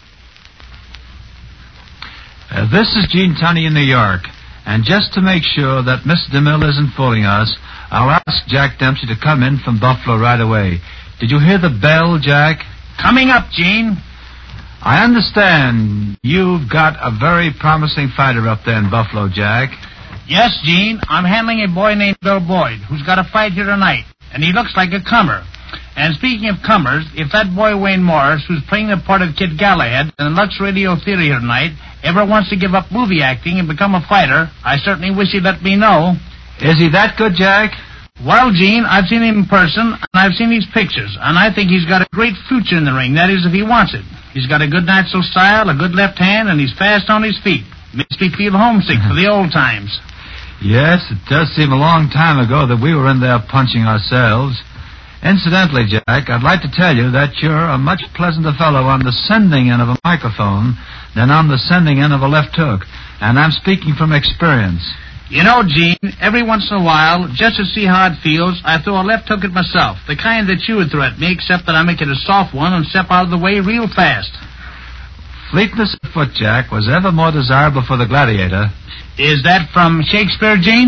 This is Gene Tunney in New York, and just to make sure that Mr. DeMille isn't fooling us, I'll ask Jack Dempsey to come in from Buffalo right away. Did you hear the bell, Jack? Coming up, Gene. I understand you've got a very promising fighter up there in Buffalo, Jack. Yes, Gene. I'm handling a boy named Bill Boyd, who's got a fight here tonight, and he looks like a comer. And speaking of comers, if that boy Wayne Morris, who's playing the part of Kid Galahad in the Lux Radio Theater here tonight, ever wants to give up movie acting and become a fighter, I certainly wish he'd let me know. Is he that good, Jack? Well, Gene, I've seen him in person, and I've seen his pictures, and I think he's got a great future in the ring, that is, if he wants it. He's got a good natural style, a good left hand, and he's fast on his feet. Makes me feel homesick for the old times. Yes, it does seem a long time ago that we were in there punching ourselves. Incidentally, Jack, I'd like to tell you that you're a much pleasanter fellow on the sending end of a microphone than on the sending end of a left hook. And I'm speaking from experience. You know, Gene, every once in a while, just to see how it feels, I throw a left hook at myself, the kind that you would throw at me, except that I make it a soft one and step out of the way real fast. Fleetness of foot, Jack, was ever more desirable for the gladiator. Is that from Shakespeare, Gene?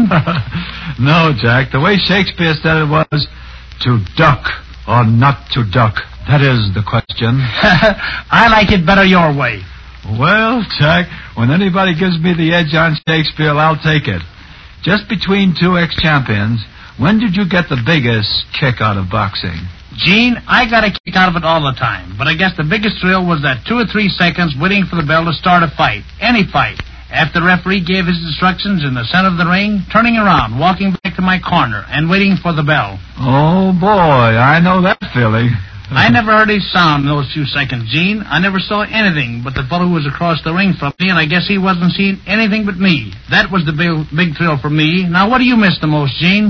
No, Jack. The way Shakespeare said it was, to duck or not to duck. That is the question. I like it better your way. Well, Jack, when anybody gives me the edge on Shakespeare, I'll take it. Just between two ex-champions, when did you get the biggest kick out of boxing? Gene, I got a kick out of it all the time, but I guess the biggest thrill was that 2 or 3 seconds waiting for the bell to start a fight, any fight. After the referee gave his instructions in the center of the ring, turning around, walking back to my corner, and waiting for the bell. Oh, boy, I know that feeling. I never heard a sound in those few seconds, Gene. I never saw anything but the fellow who was across the ring from me, and I guess he wasn't seeing anything but me. That was the big thrill for me. Now, what do you miss the most, Gene?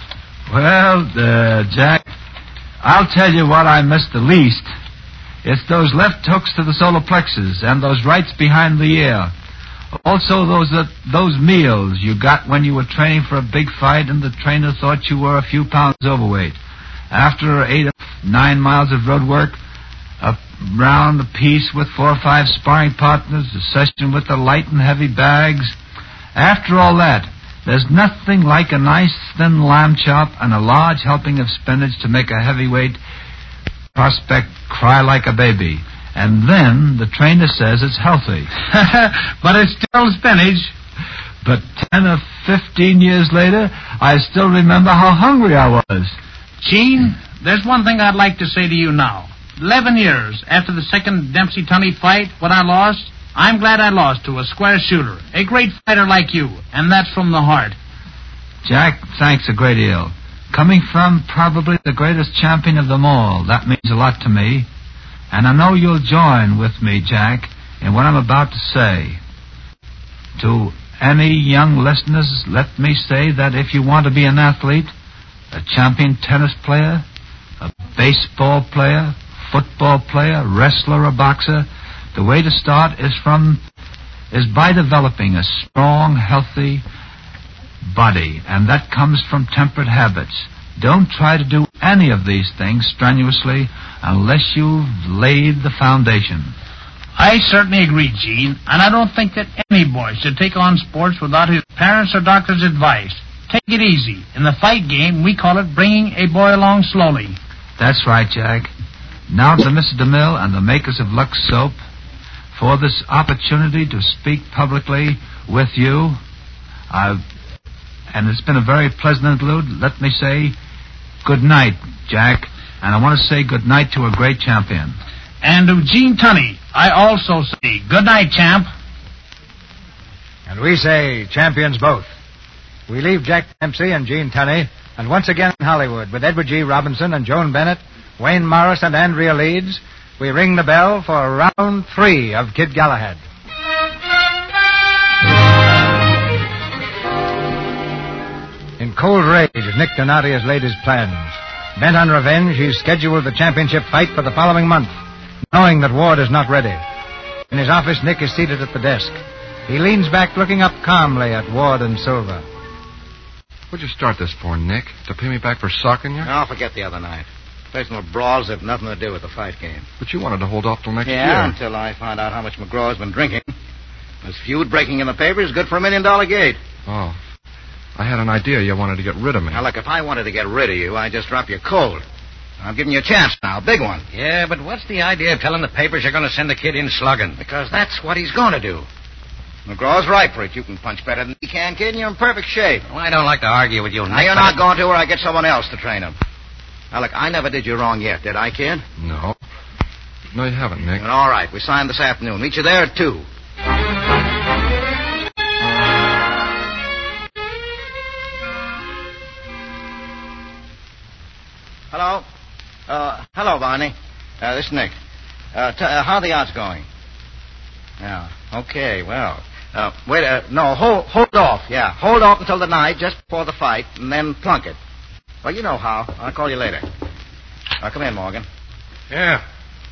Well, Jack, I'll tell you what I miss the least. It's those left hooks to the solar plexus and those rights behind the ear. Also, those meals you got when you were training for a big fight and the trainer thought you were a few pounds overweight. After 8 or 9 miles of road work, a round apiece with 4 or 5 sparring partners, a session with the light and heavy bags. After all that, there's nothing like a nice thin lamb chop and a large helping of spinach to make a heavyweight prospect cry like a baby. And then the trainer says it's healthy. But it's still spinach. But 10 or 15 years later, I still remember how hungry I was. Gene, there's one thing I'd like to say to you now. 11 years after the second Dempsey-Tunney fight, when I lost, I'm glad I lost to a square shooter, a great fighter like you, and that's from the heart. Jack, thanks a great deal. Coming from probably the greatest champion of them all, that means a lot to me. And I know you'll join with me, Jack, in what I'm about to say. To any young listeners, let me say that if you want to be an athlete, a champion tennis player, a baseball player, football player, wrestler, or boxer, the way to start is by developing a strong, healthy body, and that comes from temperate habits. Don't try to do any of these things strenuously unless you've laid the foundation. I certainly agree, Gene, and I don't think that any boy should take on sports without his parents' or doctor's advice. Take it easy. In the fight game, we call it bringing a boy along slowly. That's right, Jack. Now to Mr. DeMille and the makers of Lux Soap for this opportunity to speak publicly with you. And it's been a very pleasant interlude. Let me say good night, Jack. And I want to say good night to a great champion. And to Gene Tunney, I also say good night, champ. And we say champions both. We leave Jack Dempsey and Gene Tunney, and once again in Hollywood, with Edward G. Robinson and Joan Bennett, Wayne Morris and Andrea Leeds, we ring the bell for round 3 of Kid Galahad. In cold rage, Nick Donati has laid his plans. Bent on revenge, he's scheduled the championship fight for the following month, knowing that Ward is not ready. In his office, Nick is seated at the desk. He leans back, looking up calmly at Ward and Silva. What'd you start this for, Nick? To pay me back for socking you? No, forget the other night. Personal brawls have nothing to do with the fight game. But you wanted to hold off till next year. Yeah, until I find out how much McGraw's been drinking. This feud breaking in the papers is good for $1 million gate. Oh. I had an idea you wanted to get rid of me. Now, look, if I wanted to get rid of you, I'd just drop you cold. I'm giving you a chance now, a big one. Yeah, but what's the idea of telling the papers you're going to send the kid in slugging? Because that's what he's going to do. McGraw's right for it. You can punch better than he can, kid, and you're in perfect shape. Well, I don't like to argue with you, Nick. Now, you're not going to, or I get someone else to train him. Now, look, I never did you wrong yet, did I, kid? No. No, you haven't, Nick. All right, we signed this afternoon. Meet you there at 2. Hello? Hello, Barney. This is Nick. How are the odds going? Yeah, okay, well. Wait, no, hold off. Yeah, hold off until the night, just before the fight, and then plunk it. Well, you know how. I'll call you later. Come in, Morgan. Yeah.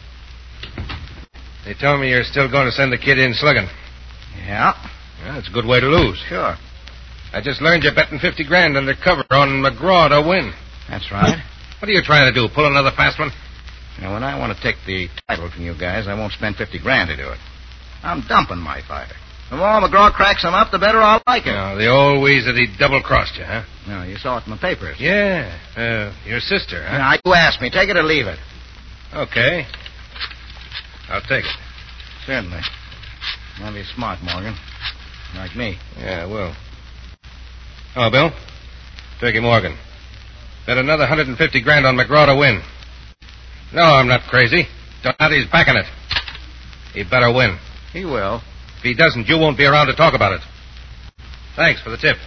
They told me you're still going to send the kid in slugging. Yeah. Yeah, it's a good way to lose. Sure. I just learned you're betting $50,000 undercover on McGraw to win. That's right. What are you trying to do, pull another fast one? You know, when I want to take the title from you guys, I won't spend $50,000 to do it. I'm dumping my fighter. The more McGraw cracks him up, the better I'll like him. No, the old wheeze that he double-crossed you, huh? No, you saw it in the papers. Yeah. Your sister, huh? Now, you asked me. Take it or leave it. Okay. I'll take it. Certainly. I'll be smart, Morgan. Like me. Yeah, I will. Oh, Bill? Turkey Morgan. Bet another $150,000 on McGraw to win. No, I'm not crazy. Donati's backing it. He better win. He will. If he doesn't, you won't be around to talk about it. Thanks for the tip.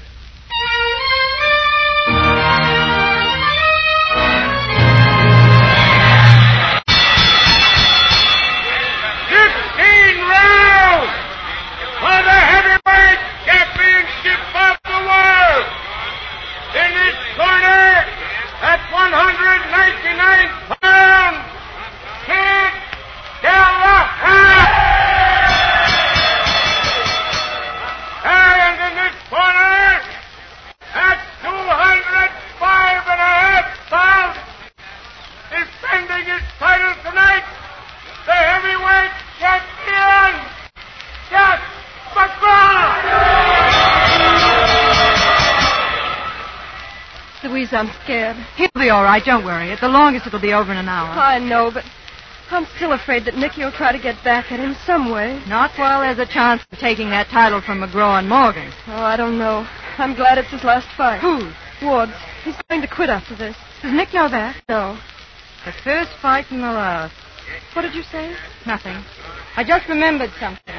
For the heavyweight championship of the world. In its corner, at 199 pounds, Kid Galahad. Please, I'm scared. He'll be all right. Don't worry. At the longest, it'll be over in an hour. I know, but I'm still afraid that Nicky will try to get back at him some way. Not while there's a chance of taking that title from McGraw and Morgan. Oh, I don't know. I'm glad it's his last fight. Who? Ward's. He's going to quit after this. Does Nick know that? No. The first fight and the last. What did you say? Nothing. I just remembered something.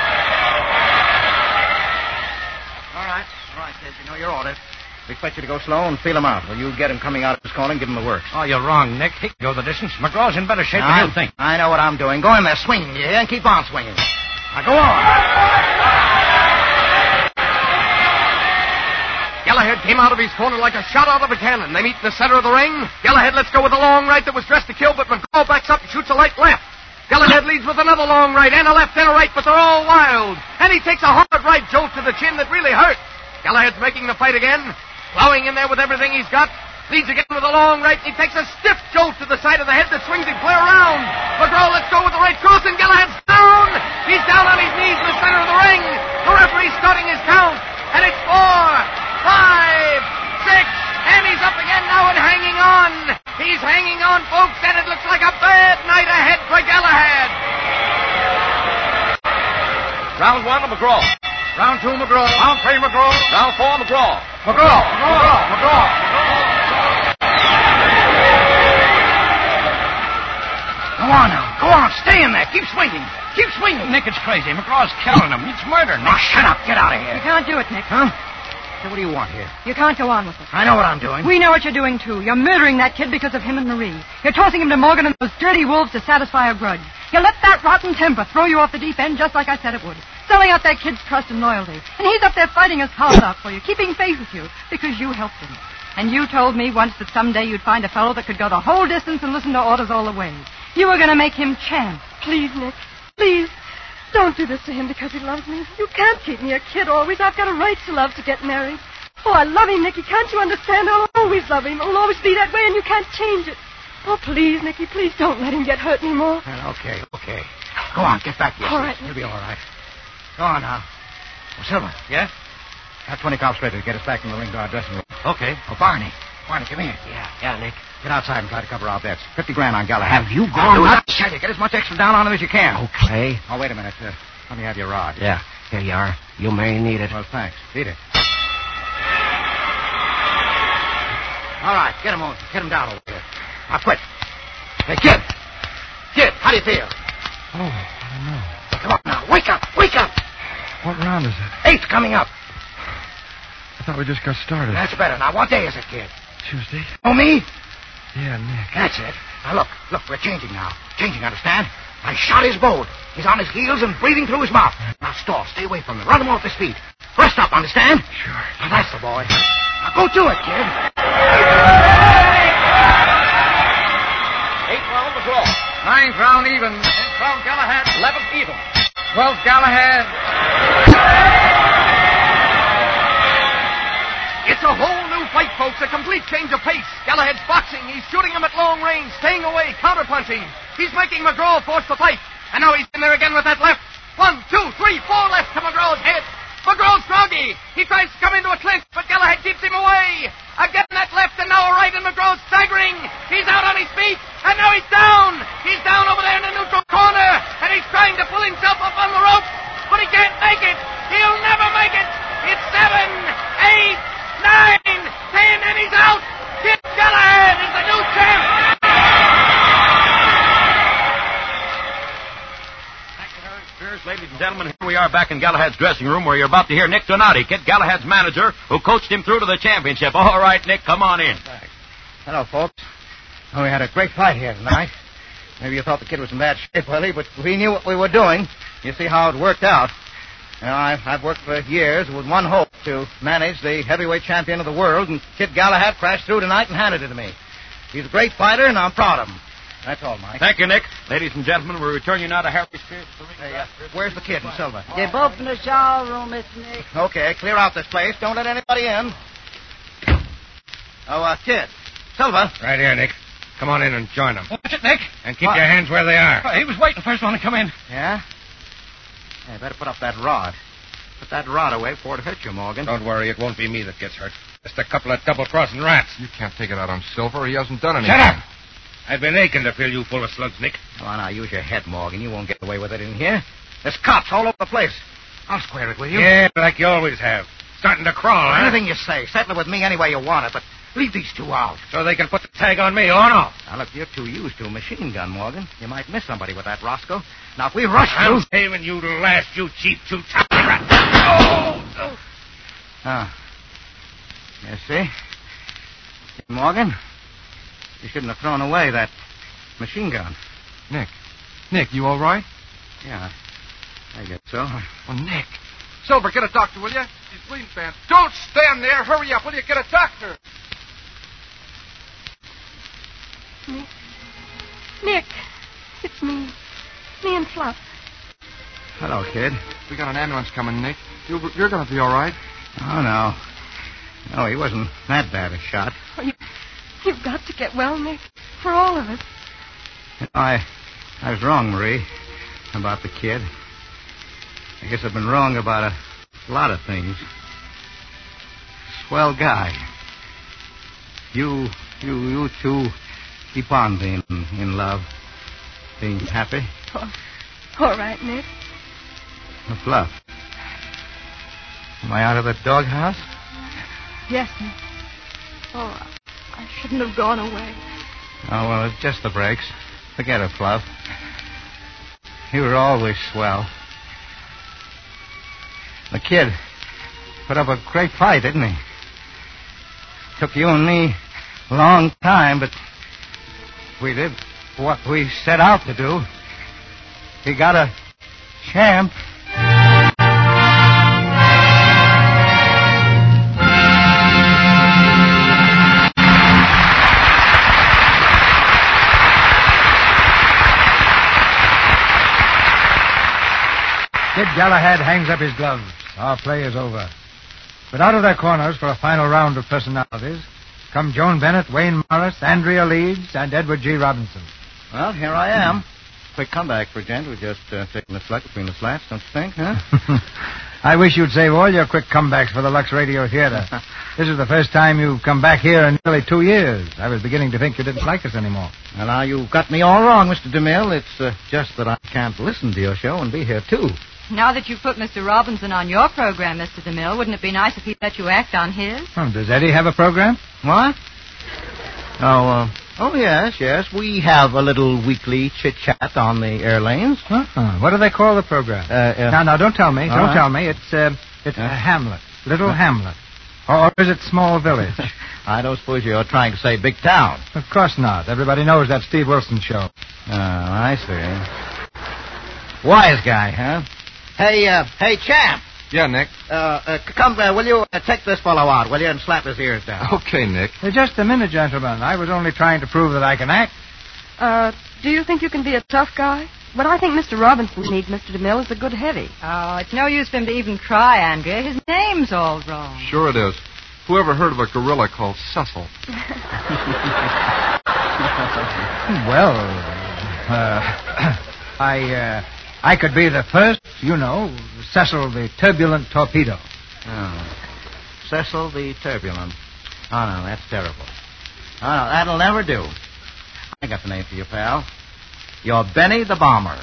All right, kid. You know your orders. We expect you to go slow and feel him out. Well, you get him coming out of his corner and give him the works. Oh, you're wrong, Nick. He can go the distance. McGraw's in better shape than you think. I know what I'm doing. Go in there, swing, you hear, and keep on swinging. Now, go on. Galahad came out of his corner like a shot out of a cannon. They meet in the center of the ring. Galahad lets go with a long right that was dressed to kill, but McGraw backs up and shoots a light left. Galahad leads with another long right and a left and a right, but they're all wild. And he takes a hard right jolt to the chin that really hurts. Galahad's making the fight again, plowing in there with everything he's got. Leads again with a long right, and he takes a stiff jolt to the side of the head that swings him clear around. McGraw lets go with the right cross, and Galahad's down. He's down on his knees in the center of the ring. The referee's starting his count, and it's 4, 5, 6, and he's up again now and hanging on. He's hanging on, folks, and it looks like a bad night ahead for Galahad. Round 1 of McGraw. Round 2, McGraw. Round 3, McGraw. Round 4, McGraw. McGraw. Go on now. Go on. Stay in there. Keep swinging. Keep swinging. Nick, it's crazy. McGraw's killing him. It's murder, Nick. Now, shut up. Get out of here. You can't do it, Nick. Huh? So what do you want here? You can't go on with it. I know what I'm doing. We know what you're doing, too. You're murdering that kid because of him and Marie. You're tossing him to Morgan and those dirty wolves to satisfy a grudge. You let that rotten temper throw you off the deep end just like I said it would. Selling out that kid's trust and loyalty. And he's up there fighting his heart out for you, keeping faith with you, because you helped him. And you told me once that someday you'd find a fellow that could go the whole distance and listen to orders all the way. You were going to make him champ. Please, Nick. Please. Don't do this to him because he loves me. You can't keep me a kid always. I've got a right to love to get married. Oh, I love him, Nicky. Can't you understand? I'll always love him. I'll always be that way, and you can't change it. Oh, please, Nicky, please don't let him get hurt anymore. Well, okay. Go on, get back here. All right. You'll be all right. Go on now. Oh, Silver. Yeah? Have 20 cops ready to get us back in the ring to our dressing room. Okay. Oh, Barney, come here. Yeah, Nick. Get outside and try to cover our bets. $50 grand on Galahad. Have you gone nuts? I tell you, get as much extra down on him as you can. Okay. Oh, wait a minute. Let me have your rod. Yeah. Here you are. You may need it. Well, thanks. Beat it. All right, get him down over there. Now, quick. Hey, kid, how do you feel? Oh, I don't know. Come on now, wake up. What round is it? 8th coming up. I thought we just got started. That's better. Now, what day is it, kid? Tuesday? Oh, me? Yeah, Nick. That's it. Now, look, we're changing now. understand? I shot his boat. He's on his heels and breathing through his mouth. Now, stall. Stay away from him. Run him off his feet. Rest up, understand? Sure. Now, that's the boy. Now, go to it, kid. 8th round, McGraw. 9th round, even. 10th round, Galahad. 11th, even. 12th, Galahad. It's a whole new fight, folks. A complete change of pace. Galahad's boxing. He's shooting him at long range, staying away, counterpunching. He's making McGraw force the fight. And now he's in there again with that left. 1, 2, 3, 4 left to McGraw's head. McGraw's groggy. He tries to come into a clinch, but Galahad keeps him away. Again that left, and now a right, and McGraw's staggering. He's out on his feet, and now he's down. He's down over there in the neutral corner, and he's trying to pull himself up on the ropes, but he can't make it. He'll never make it. It's 7, 8, 9, 10, and he's out. Kid Galahad is the new champ. Ladies and gentlemen, here we are back in Galahad's dressing room where you're about to hear Nick Donati, Kid Galahad's manager, who coached him through to the championship. All right, Nick, come on in. Thanks. Hello, folks. Well, we had a great fight here tonight. Maybe you thought the kid was in bad shape, Willie, but we knew what we were doing. You see how it worked out. You know, I've worked for years with one hope, to manage the heavyweight champion of the world, and Kid Galahad crashed through tonight and handed it to me. He's a great fighter, and I'm proud of him. That's all, Mike. Thank you, Nick. Ladies and gentlemen, we return you now to Harry Spears. Where's the kid and Silver? They're both in the shower room, Mr. Nick. Okay, clear out this place. Don't let anybody in. Oh, Kid. Silver. Right here, Nick. Come on in and join them. Watch it, Nick. And keep your hands where they are. He was waiting for us when to come in. Yeah? Hey, better put up that rod. Put that rod away before it hurts you, Morgan. Don't worry, it won't be me that gets hurt. Just a couple of double-crossing rats. You can't take it out on Silver. He hasn't done anything. Shut up! I've been aching to fill you full of slugs, Nick. Come on, now, use your head, Morgan. You won't get away with it in here. There's cops all over the place. I'll square it with you. Yeah, like you always have. Starting to crawl, huh? Anything you say. Settle it with me any way you want it, but leave these two out. So they can put the tag on me, or no? Now, look, you're too used to a machine gun, Morgan. You might miss somebody with that Roscoe. Now, if we rush I'm you... saving you to last, you cheap two-top rat. Oh! Ah. You see? Morgan, you shouldn't have thrown away that machine gun. Nick, you all right? Yeah, I guess so. Oh, Nick. Silver, get a doctor, will you? He's bleeding bad. Don't stand there. Hurry up, will you? Get a doctor. Nick, it's me. Me and Fluff. Hello, kid. We got an ambulance coming, Nick. You're going to be all right. Oh, no. No, he wasn't that bad a shot. Oh, you've got to get well, Nick. For all of us. I was wrong, Marie, about the kid. I guess I've been wrong about a lot of things. Swell guy. You two keep on being in love, being happy. Oh, all right, Nick. Fluff. Am I out of the doghouse? Yes, Nick. Oh, I shouldn't have gone away. Oh, well, it's just the breaks. Forget it, Fluff. You were always swell. The kid put up a great fight, didn't he? Took you and me a long time, but we did what we set out to do. We got a champ. Kid Galahad hangs up his gloves. Our play is over. But out of their corners for a final round of personalities come Joan Bennett, Wayne Morris, Andrea Leeds, and Edward G. Robinson. Well, here I am. Quick comeback for a gent who just taking the slug between the slats, don't you think, huh? I wish you'd save all your quick comebacks for the Lux Radio Theater. This is the first time you've come back here in nearly 2 years. I was beginning to think you didn't like us anymore. Well, now, you've got me all wrong, Mr. DeMille. It's just that I can't listen to your show and be here, too. Now that you've put Mr. Robinson on your program, Mr. DeMille, wouldn't it be nice if he let you act on his? Oh, does Eddie have a program? What? Oh, yes. We have a little weekly chit-chat on the air lanes. Uh-huh. What do they call the program? Now, don't tell me. Don't tell me. It's Hamlet. Little Hamlet. Or is it Small Village? I don't suppose you're trying to say Big Town. Of course not. Everybody knows that's Steve Wilson's show. Oh, I see. Wise guy, huh? Hey, champ. Yeah, Nick. Come, will you take this fellow out, will you, and slap his ears down? Okay, Nick. Just a minute, gentlemen. I was only trying to prove that I can act. Do you think you can be a tough guy? What I think Mr. Robinson needs, Mr. DeMille, is a good heavy. Oh, it's no use for him to even try, Andrea. His name's all wrong. Sure it is. Whoever heard of a gorilla called Cecil? Well, I could be the first, Cecil the Turbulent Torpedo. Oh. Cecil the Turbulent. Oh, no, that's terrible. Oh, no, that'll never do. I got the name for you, pal. You're Benny the Bomber.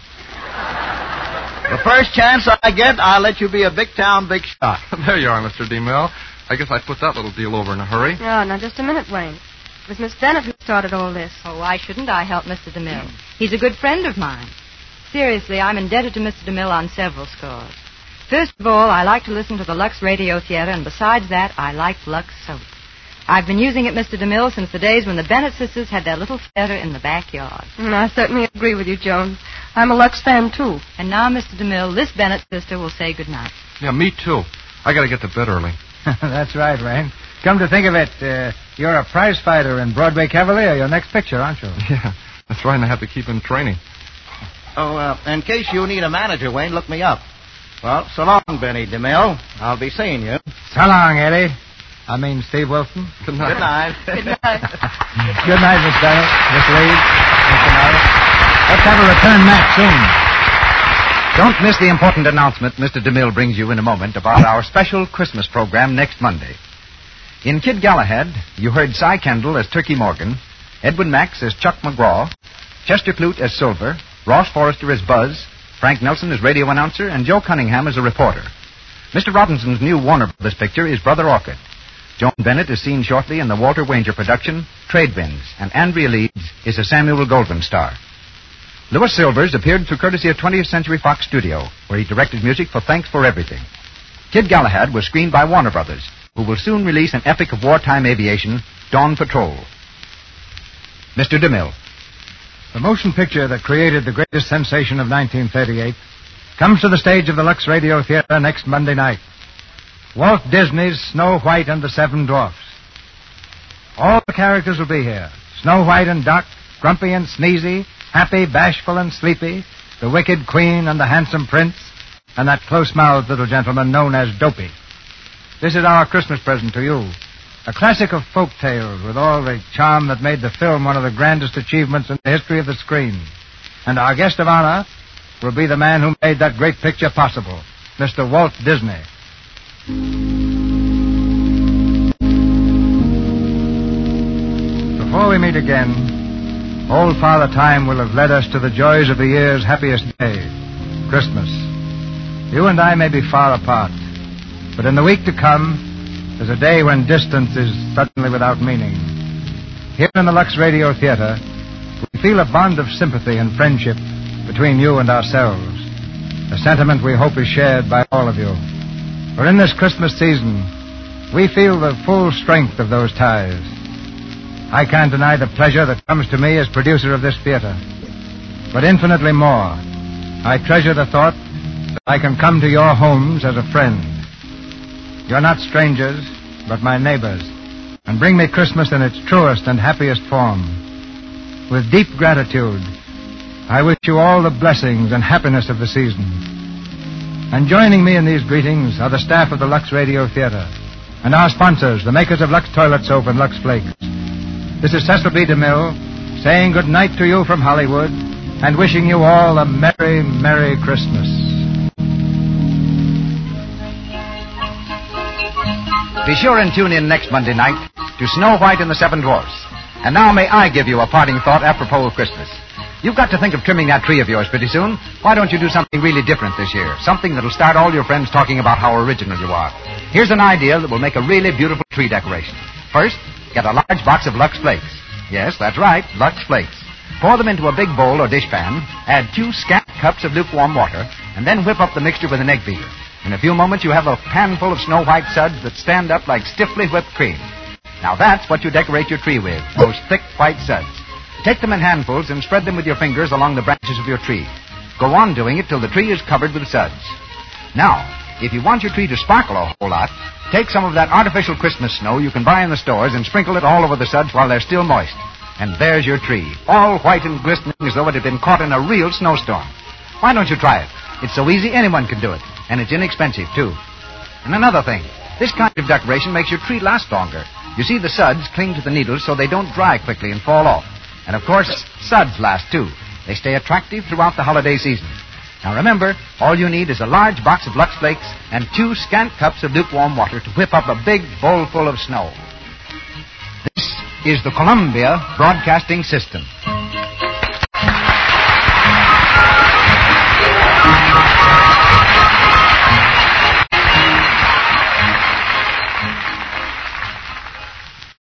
The first chance I get, I'll let you be a big-town big shot. There you are, Mr. DeMille. I guess I put that little deal over in a hurry. Oh, now, just a minute, Wayne. It was Miss Bennett who started all this. Oh, why shouldn't I help Mr. DeMille? He's a good friend of mine. Seriously, I'm indebted to Mr. DeMille on several scores. First of all, I like to listen to the Lux Radio Theater, and besides that, I like Lux soap. I've been using it, Mr. DeMille, since the days when the Bennett sisters had their little theater in the backyard. I certainly agree with you, Joan. I'm a Lux fan, too. And now, Mr. DeMille, this Bennett sister will say goodnight. Yeah, me too. I got to get to bed early. That's right, Wayne. Come to think of it, you're a prize fighter in Broadway Cavalier, your next picture, aren't you? Yeah, that's right, and I have to keep in training. Oh, in case you need a manager, Wayne, look me up. Well, so long, Benny DeMille. I'll be seeing you. So long, Eddie. I mean, Steve Wilson. Good night. Good night. Good night. Good night, Miss Bennett, Miss Leeds, Mr. Morris. Let's have a return match soon. Don't miss the important announcement Mr. DeMille brings you in a moment about our special Christmas program next Monday. In Kid Galahad, you heard Cy Kendall as Turkey Morgan, Edwin Max as Chuck McGraw, Chester Clute as Silver, Ross Forrester as Buzz, Frank Nelson as radio announcer, and Joe Cunningham as a reporter. Mr. Robinson's new Warner Brothers picture is Brother Orchid. Joan Bennett is seen shortly in the Walter Wanger production, Trade Winds, and Andrea Leeds is a Samuel Goldwyn star. Louis Silvers appeared through courtesy of 20th Century Fox Studio, where he directed music for Thanks for Everything. Kid Galahad was screened by Warner Brothers, who will soon release an epic of wartime aviation, Dawn Patrol. Mr. DeMille. The motion picture that created the greatest sensation of 1938 comes to the stage of the Lux Radio Theater next Monday night. Walt Disney's Snow White and the Seven Dwarfs. All the characters will be here. Snow White and Duck, Grumpy and Sneezy, Happy, Bashful and Sleepy, the Wicked Queen and the Handsome Prince, and that close-mouthed little gentleman known as Dopey. This is our Christmas present to you. A classic of folk tales with all the charm that made the film one of the grandest achievements in the history of the screen. And our guest of honor will be the man who made that great picture possible, Mr. Walt Disney. Before we meet again, old Father Time will have led us to the joys of the year's happiest day, Christmas. You and I may be far apart, but in the week to come, there's a day when distance is suddenly without meaning. Here in the Lux Radio Theater, we feel a bond of sympathy and friendship between you and ourselves, a sentiment we hope is shared by all of you. For in this Christmas season, we feel the full strength of those ties. I can't deny the pleasure that comes to me as producer of this theater, but infinitely more, I treasure the thought that I can come to your homes as a friend. You're not strangers, but my neighbors, and bring me Christmas in its truest and happiest form. With deep gratitude, I wish you all the blessings and happiness of the season. And joining me in these greetings are the staff of the Lux Radio Theater and our sponsors, the makers of Lux Toilet Soap and Lux Flakes. This is Cecil B. DeMille saying good night to you from Hollywood and wishing you all a Merry, Merry Christmas. Be sure and tune in next Monday night to Snow White and the Seven Dwarfs. And now may I give you a parting thought apropos of Christmas. You've got to think of trimming that tree of yours pretty soon. Why don't you do something really different this year? Something that'll start all your friends talking about how original you are. Here's an idea that will make a really beautiful tree decoration. First, get a large box of Lux Flakes. Yes, that's right, Lux Flakes. Pour them into a big bowl or dishpan, add 2 scant cups of lukewarm water, and then whip up the mixture with an egg beater. In a few moments, you have a pan full of Snow White suds that stand up like stiffly whipped cream. Now that's what you decorate your tree with, those thick white suds. Take them in handfuls and spread them with your fingers along the branches of your tree. Go on doing it till the tree is covered with suds. Now, if you want your tree to sparkle a whole lot, take some of that artificial Christmas snow you can buy in the stores and sprinkle it all over the suds while they're still moist. And there's your tree, all white and glistening as though it had been caught in a real snowstorm. Why don't you try it? It's so easy anyone can do it, and it's inexpensive, too. And another thing, this kind of decoration makes your tree last longer. You see, the suds cling to the needles so they don't dry quickly and fall off. And, of course, suds last, too. They stay attractive throughout the holiday season. Now, remember, all you need is a large box of Lux Flakes and 2 scant cups of lukewarm water to whip up a big bowl full of snow. This is the Columbia Broadcasting System.